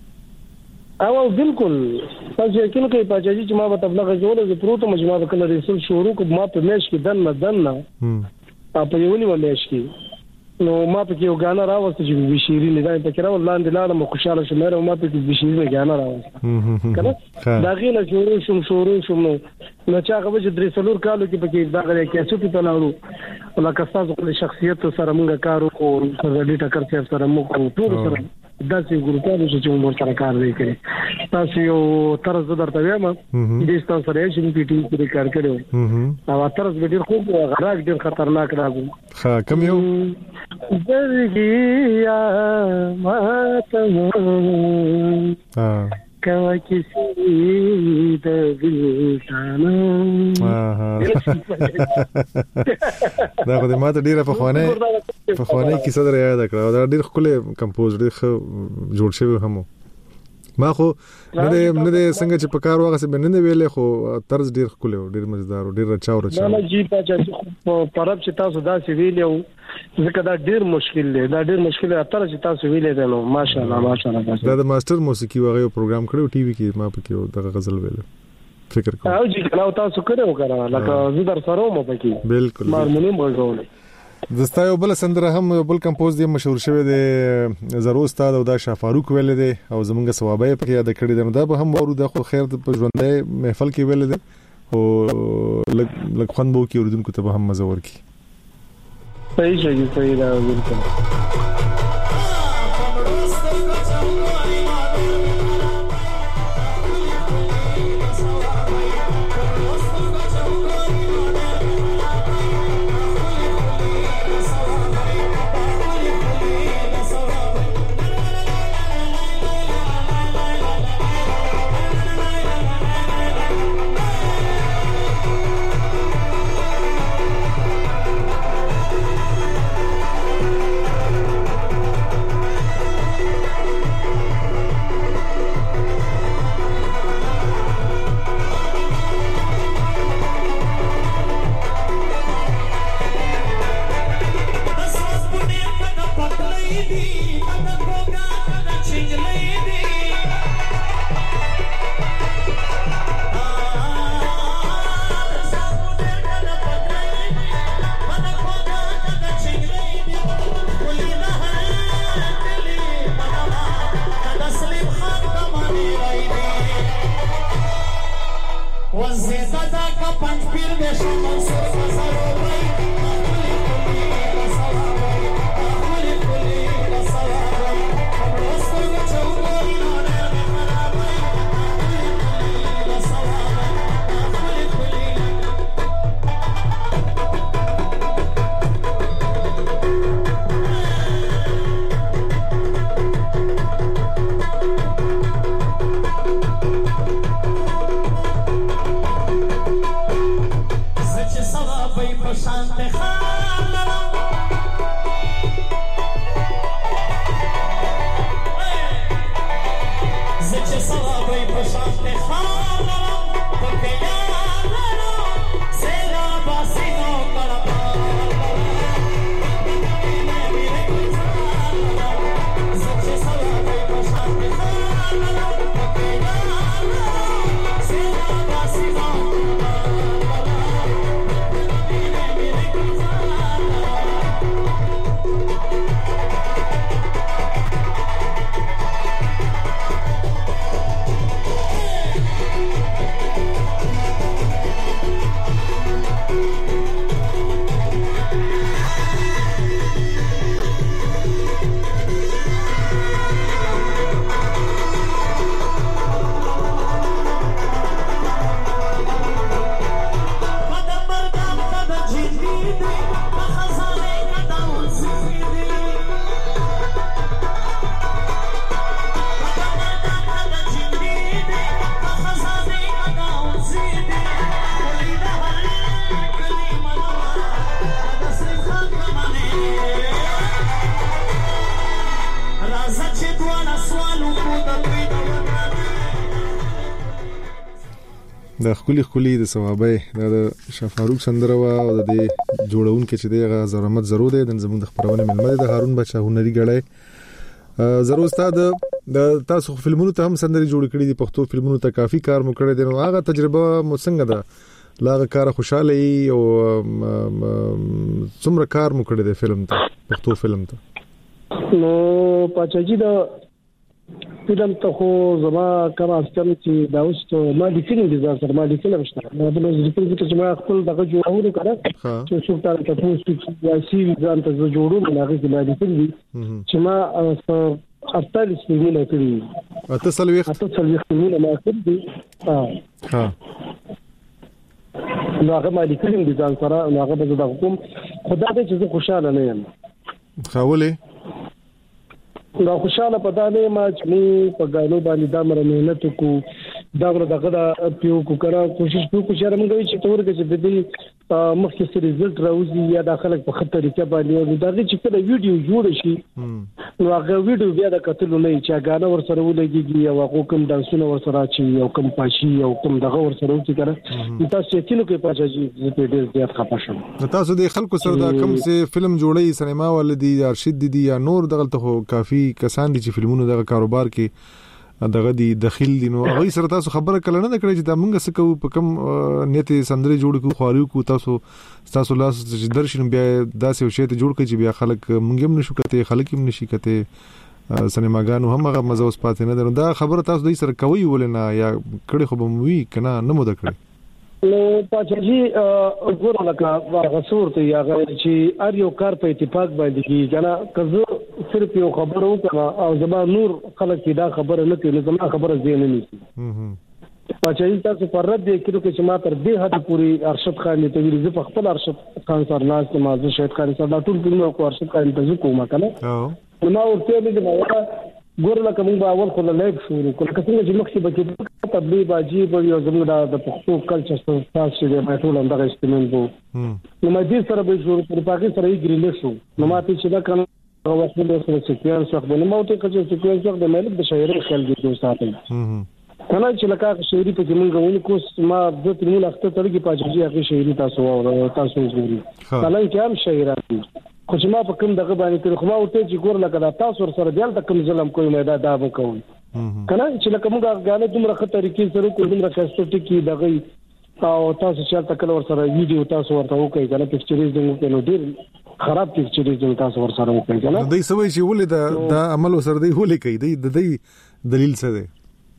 او بالکل تاسو یقین کوي پاچاجي چې ما په تبلیغ جوړه چې پروت مجموعه کله رسول شروع کو ما په میش کې دنه په یو نیو میش کې نو ما په یو غانا راوست چې بشیرین دا په کړه ولاندې لاله مو خوشاله شوم نو ما په بشیرین غانا راوست کنه دا غینه شروع شوم نو چې هغه چې درې څلور کالو کې پکې دا غره کې څه په لاړو لکه تاسو خپل شخصیت سره موږ کارو کوو سره ټکر څه سره موږ ټول سره داسې ګروپانو چې موږ سره کار وکړي تاسو یو طرز درته وایم دې تاسو سره چې په ټیم کې کار کړو او طرز به ډیر خوب غراک ډیر خطرناک راغلی ها کوم یو درګیا ماته کوا کسی د ګلشانو دا خو د ماته ډیره په خوانه کیسه در یاد کړه دا ډیر خپل کمپوز ډیر جوړ شوی هم ما خو نه څنګه چې په کار واغسه بننه ویلې خو طرز ډیر خلک ډیر مزدار ډیر رچاو نه جی په پرب چې تاسو دا سی ویلو ځکه دا ډیر مشکل دی اتر چې تاسو ویلې ده نو ماشاءالله دا د ماستر موسیقي وغه پروګرام کړو ټي وي کې ما پکې دغه غزل ویل فکر کوم او جی کله تاسو کړو لکه زه در سره مو پکې بالکل هارمونیم وغوړل دستا یو بل سندره هم یو بل کمپوز دی مشهور شوی دی زرو استاد او دا شاه فاروق ویل دی او زمونږ ثوابه په یاد کړی دی دا به هم ورو د خو خیر په ژوندې محفل کې ویل دی او لږ خوند بو کې اوردونکو ته هم مزه ورکي صحیح دا بالکل د خولي د ثوابه د شاه فاروق سندره وا او د جوړون کې چې دغه زرمت ضرور دی د زموږ د خبرونه ملمه د هارون بچا هنري غړی ضرور استاد د تاسو فلمونو ته هم سندري جوړ کړی دي پښتو فلمونو ته کافي کار مو کړی دی نو هغه تجربه مو څنګه ده لاغه کار خوشاله او څومره کار مو کړی دی فلم ته پښتو فلم ته نو پچاجي دا فلم ته خو زما کوم اصل چې دا اوس ما د فلم ډیزاین سره ما د فلم شته ما د فلم چې ما خپل دغه جوړول کړه چې څوک تا ته پوسټ یا سی ځان ته جوړول نه غوښتل ما د فلم چې ما 48 فلمونه کړی اتصل فلمونه ما کړی نو هغه ما د فلم ډیزاین سره هغه به د حکومت خدای دې چې خوشاله نه یم خاولې دا خوشاله پدانه ما چې په غاڼو باندې دا مر مهنت کو دا دغه پیو کو کړه کوشش کو شرم غوي چې تور کې چې د دې مخکې سره رزلټ راوځي یا داخله په خطر کې باندې دا چې کله ویډیو جوړ شي نو هغه ویډیو بیا د قتل نه چې غاڼه ور سره ولګي او هغه کوم دانسونه ور سره چې یو کوم پاشي او کوم دغه ور سره وتی کړه تاسو چې کینو کې پاجي په ډیر زیات خپاشم تاسو د خلکو سره دا کوم څه فلم جوړي سینما ولدي یا ارشد دي یا نور دغه خو کافي کسان دي چې فلمونو دغه کاروبار کې دغه دي داخل دي نو هغه سره تاسو خبره کله نه کړی چې دا موږ څه کوو په کوم نیت سندري جوړ کو خواريو کو تاسو لاس درشن بیا داسې شی ته جوړ کړي چې بیا خلک موږ هم نشو کته خلک هم نشي کته سینماګانو هم هغه مزه اوس پاتې نه ده دا خبره تاسو دوی سره کوي ولنه یا کړي خو به موي کنه نه مو د کړی نو پاچاجي وګورم لکه غسور ته یا چې ار یو کار په اتفاق باندې کیږي کنه کزه صرف یو خبر وکړه او زما نور خلک دا خبره نه کوي زما خبره زین نه نيسي پاچاجي تاسو پر رد کړو چې ما تر دې حد پوری ارشد خان ته ویل زه په خپل ارشد خان سره ناز ته مازه شهید خان سره ټول فلمو کو ارشد خان ته کومه کنه نو ورته دې ما ګورل کوم به اول خو لایک شروع کړ کله چې مخکې بچی تبلیغ باجی په یو زموږ د پښتو کلچر سره چې په ټول اندغه استعمال وو نو ما دې سره به شروع کړ پاکي سره یې ګریل شو نو ما ته چې دا کنه وخت له سره سکیان څخه بنه مو ته چې سکیان څخه د ملک د شاعر خل دي ساتل کنه چې لکه شاعري په کومه غوونه کو ما د ترمن اخته ترګي پاجي هغه شاعري تاسو او تاسو ګوري کله چې هم شاعران خو چې ما په کوم دغه باندې تر خو ما ورته چې ګور لکه تاسو سره دیال د کوم ظلم کوی مې دا وکوي کنه چې لکه موږ غاله دومره خطر طریقې سره کوم دومره کاستو ټکی دغه او تاسو چې تاسو کله ور سره ویډیو تاسو ورته وکړئ کنه پکچرز دغه نو ډیر خراب پکچرز تاسو ور سره وکړئ کنه دوی سوي چې ولې دا عمل سره دی ولې کوي د دې دلیل څه دی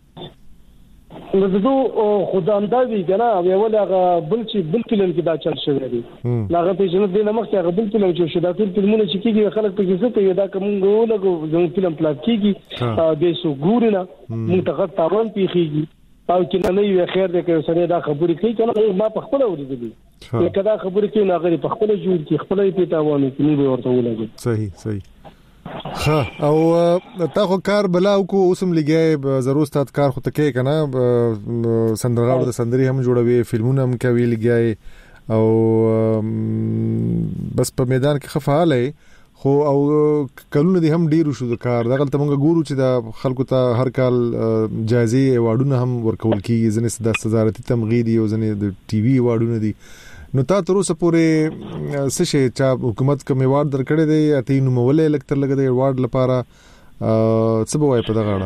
نو زه خدای اندازي کنه او ول هغه بل فلم کې دا چل شوی دی هغه په جنت دی نمخ هغه بل فلم چې شدا ټول فلمونه چې کیږي خلک په کیسه ته دا کوم غوړو زموږ فلم پلاټ کیږي د سو ګورنه منتخب تاوان پیخيږي او چې نه یو خیر دې کې سره دا خبرې کوي کنه ما په خپل اوریدلې لکه دا خبرې کوي ناغري په خپل جوړ کې خپل په تاوان کې نه ورته ولګي صحیح ها او تا خو کار بلاو کو اوسم لګي ضرورت ستات کار خو تکي کنه سندرغاړو د سندري هم جوړوي فلمونه هم کوي لګي او بس په میدان کې خفاله خو او کلونه دي هم ډیرو شو د کار دغه ته مونږ ګورو چې د خلکو ته هر کال جایزي ایوارډونه هم ورکول کیږي ځنه د صدارتي تمغیدي او ځنه د ټي وي ایوارډونه دي نو تا تر اوسه پورې څه شي چې حکومت کوم ایوارډ درکړی دی اته نو مولې الکتر لګی دی ایوارډ لپاره څه به وای په دغه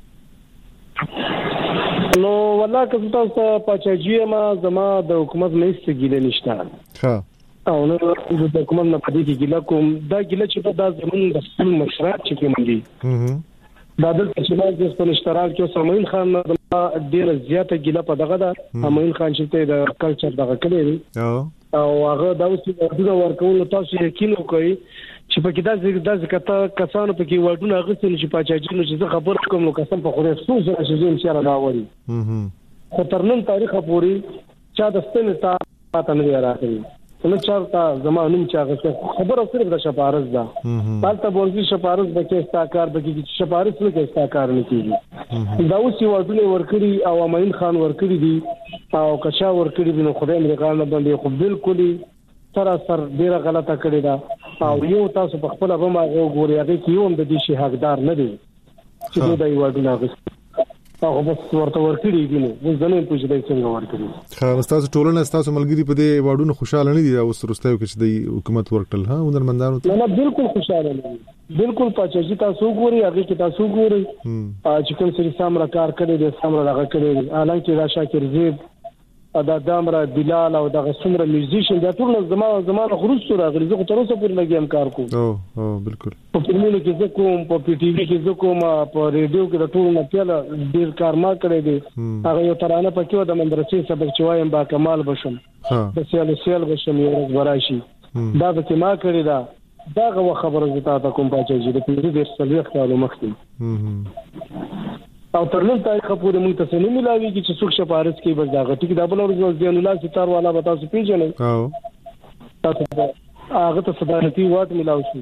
اړه نو والله که تاسو پاچاجي ما زما د حکومت نه استګیل نشته ها او نو د حکومت نه پدې کې ګیلا کوم دا ګیلا چې په زمون د خپل مشرات چې کوم دي دا د چې د خپل اشتراک کې سامعین خان ډیر زیاته ګیلا په دغه د سامعین خان چې د کلچر دغه کړی او هغه دا اوس د ورکول تاسو یقین وکړئ چې په کې دا ځکه کسانو په کې وډونه غوښتل چې پاچاجي نو چې خبر کوم نو قسم په خوره څو سره چې ان شاء الله راوړي خو تر نن تاریخ پورې چا د ستنه تا پاتې نه راغلی نو چارتا زمانوم چې خبره صرف د شپارس ده پالته بولځي شپارس بکې استاکار بکې چې شپارس نه کې استاکار نه کیږي دا اوس یو ډول ورکړي او امین خان ورکړي دي او کچا ورکړي دي نو خدای امریکا نه باندې خو بالکل سراسر ډیره غلطه کړې ده او یو تاسو په خپل به ما وګورئ هغه کې یو د دې شي حقدار نه دي چې دا یو ډول هغه هغه بس ورته ورکړي دي نو ځنه په دې څنګه ورکړي خا تاسو ټولنه تاسو ملګری په دې وادونو خوشاله نه دي او سرستایو کې چې د حکومت ورکړل ها هنرمندانو نه بالکل خوشاله نه بالکل پاچاجي تاسو ګوري هغه کې تاسو ګوري چې کوم سری سامرا کار کړي دي سامرا هغه کړي حالانکه دا شاکر زیب ادا دامرا بلال او دغه څومره میوزیشن دا ټول زمانه خروج سره راغلي زه تر اوسه پورې لګیم کار کوم او بالکل په فلمونو کې زه کوم په پی ټی وی کې زه کوم په ریډیو کې د ټول نه پیاله ډیر کار ما کړی دی هغه یو ترانه پکې و د مدرسې سبق چوایم با کمال بشم د سیال بشم یو ورځ وراشي دا به ما کړی دا خبره زتا ته کوم پاچاجي د پیری د سلوخ کالو مخکې او تر نن تاریخ پورې موږ ته نه ملاويږي چې څوک شپارس کې بس دا غټي دا بل ورځ ځین الله ستار والا به تاسو پیژنئ او تاسو هغه ته صدارتي واټ ملاوي شي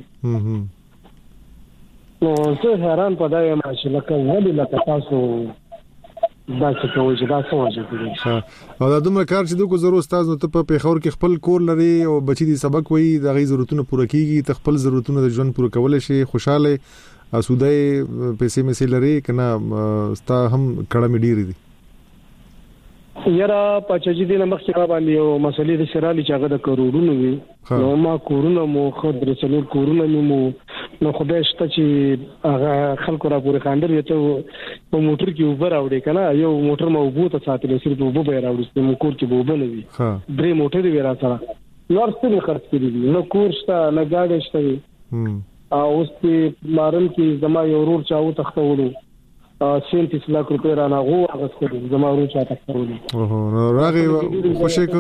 نو زه حیران پدای ما چې لکه ولې لکه تاسو دا څه کوي چې دا څه وځي او دا دومره کار چې دوی ضرورت تاسو ته په پیښور کې خپل کور لري او بچی دي سبق وایي د غي ضرورتونو پوره کیږي ته خپل ضرورتونو د ژوند پوره کول شي خوشاله اسودای پیسې مې لري کنه ستا هم کړه مې ډیر دي یرا پچاجي دې نمخ را باندې یو مسلې د شرالي چاغه د کروڑونو وي نو ما کورونه مو خدای رسول کورونه مو نو خدای شته چې هغه خلکو را پورې خاندر یته په موټر کې اوبر راوړي کنه یو موټر مو وبو ته ساتل صرف وبو به راوړي مو کور کې وبو نه وي درې موټر وی را سره نور څه خرڅ کړی نو کور شته نه گاډي شته او اوس په مارن کې زما یو ورور چاو تختولو 37 لک روپے را نه غو غوښتل زما ورور چا تختولو نو راغي خوشی کو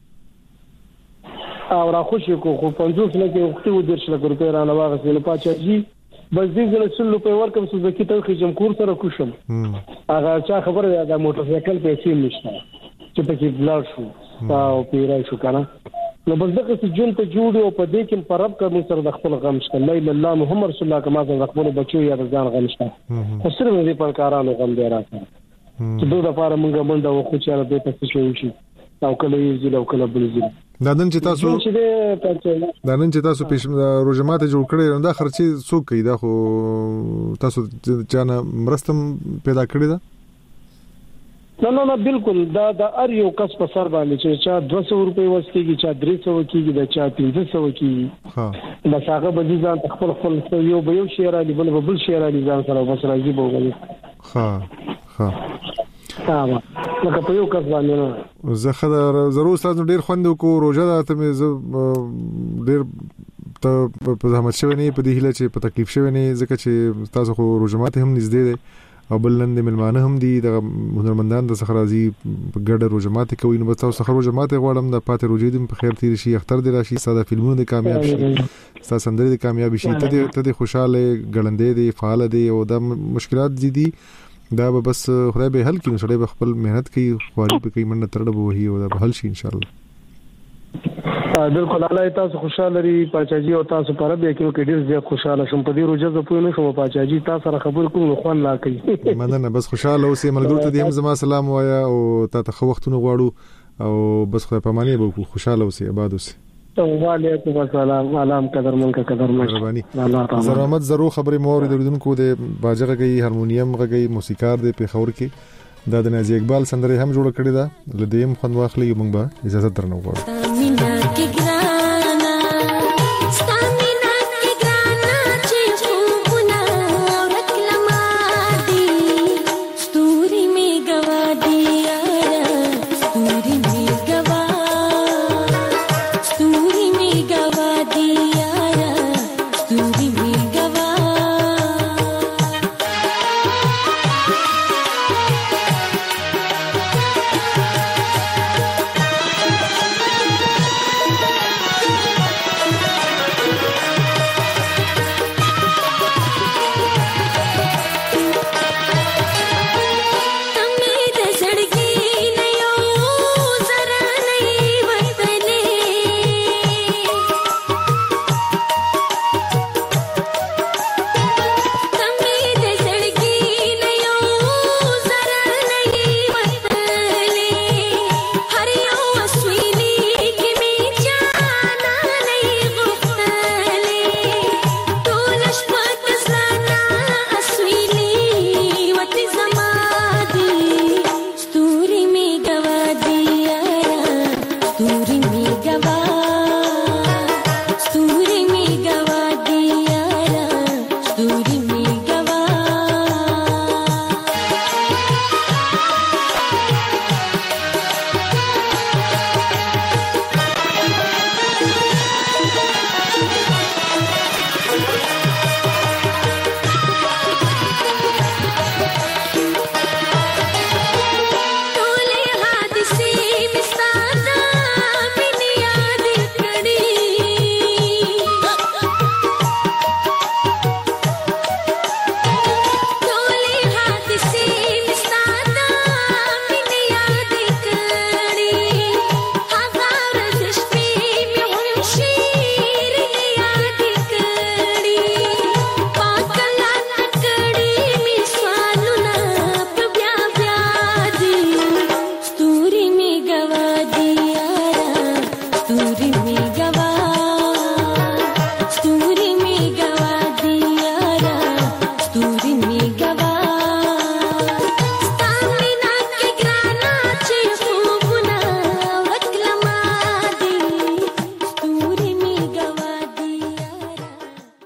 او را خوشی کو خو 50 لک وختو 10 لک روپے را نه واغسل پاچاجي بس دې زله 100 روپے ورکم سو زکی ته خجم کور سره کوشم هغه چا خبره ده موټر سایکل پیسې نشته چې پکې بلار شو او پیرای شو کنه نو بس دغه چې جون ته جوړو په دې کې پرب کوم سره د خپل غم شته لا اله الله محمد رسول الله کما د خپل بچو یا ځان غم شته خو سره دې پر کارانو غم دی راځي چې دوی د لپاره مونږ باندې وخت چې را دې ته څه شي او کله یې زیل او کله بل زیل دا نن چې تاسو پېښ روزمات جوړ کړی دا خرچي څوک کوي دا خو تاسو چانه مرستم پیدا کړی دا نه بالکل دا ار یو کس په سر باندې چې چا 200 روپے وسکیږي چا 300 کیږي دا چا 300 کیږي بس هغه به ځان خپل یو به یو شعر علی بل شعر علی ځان سره بس راځي بوغلی لکه په یو کس باندې نه زه خدای ضرور تاسو ډیر خوند کو روزه ده ته مې ډیر ته په زحمت شوی نه په دې هله چې په تکلیف شوی نه ځکه چې تاسو خو روزه ماته هم نږدې دي او بلند ملمانه هم دي د هنرمندان د سخرازي ګډه روزمات کوي نو تاسو سخر روزمات غواړم د پاتې روزې دې په خیر تیر شي اختر دې راشي ساده فلمونه دې کامیاب شي ساده سندرې دې کامیاب شي ته دې خوشاله ګړندې دې فعال دې او د مشکلات دي دا بس خدای به حل کړي سړی به خپل مهنت کوي خواري په کوي مننه ترډه وهي او دا به حل شي ان شاء الله بالکل الله تاسو خوشاله لري پاچاجي او تاسو پر به کې ډیر زیات خوشاله شوم په دې روزه زه پوه نه شوم پاچاجي تاسو سره خبر کوم خو نه کوي مننه بس خوشاله اوسې ملګرو ته دې هم زما سلام وایا او تاسو خو وختونه غواړو او بس خدای په معنی به خوشاله اوسې آباد اوسې وعلیکم السلام علام قدر ملک قدر مهرباني زرمت زرو خبرې مور دردونکو د باجغه گئی هارمونیم غږی موسیقار د پیښور کې دا د نازي اقبال سندره هم جوړ کړی دا لدیم خوند واخلې موږ به اجازه درنو غواړو Story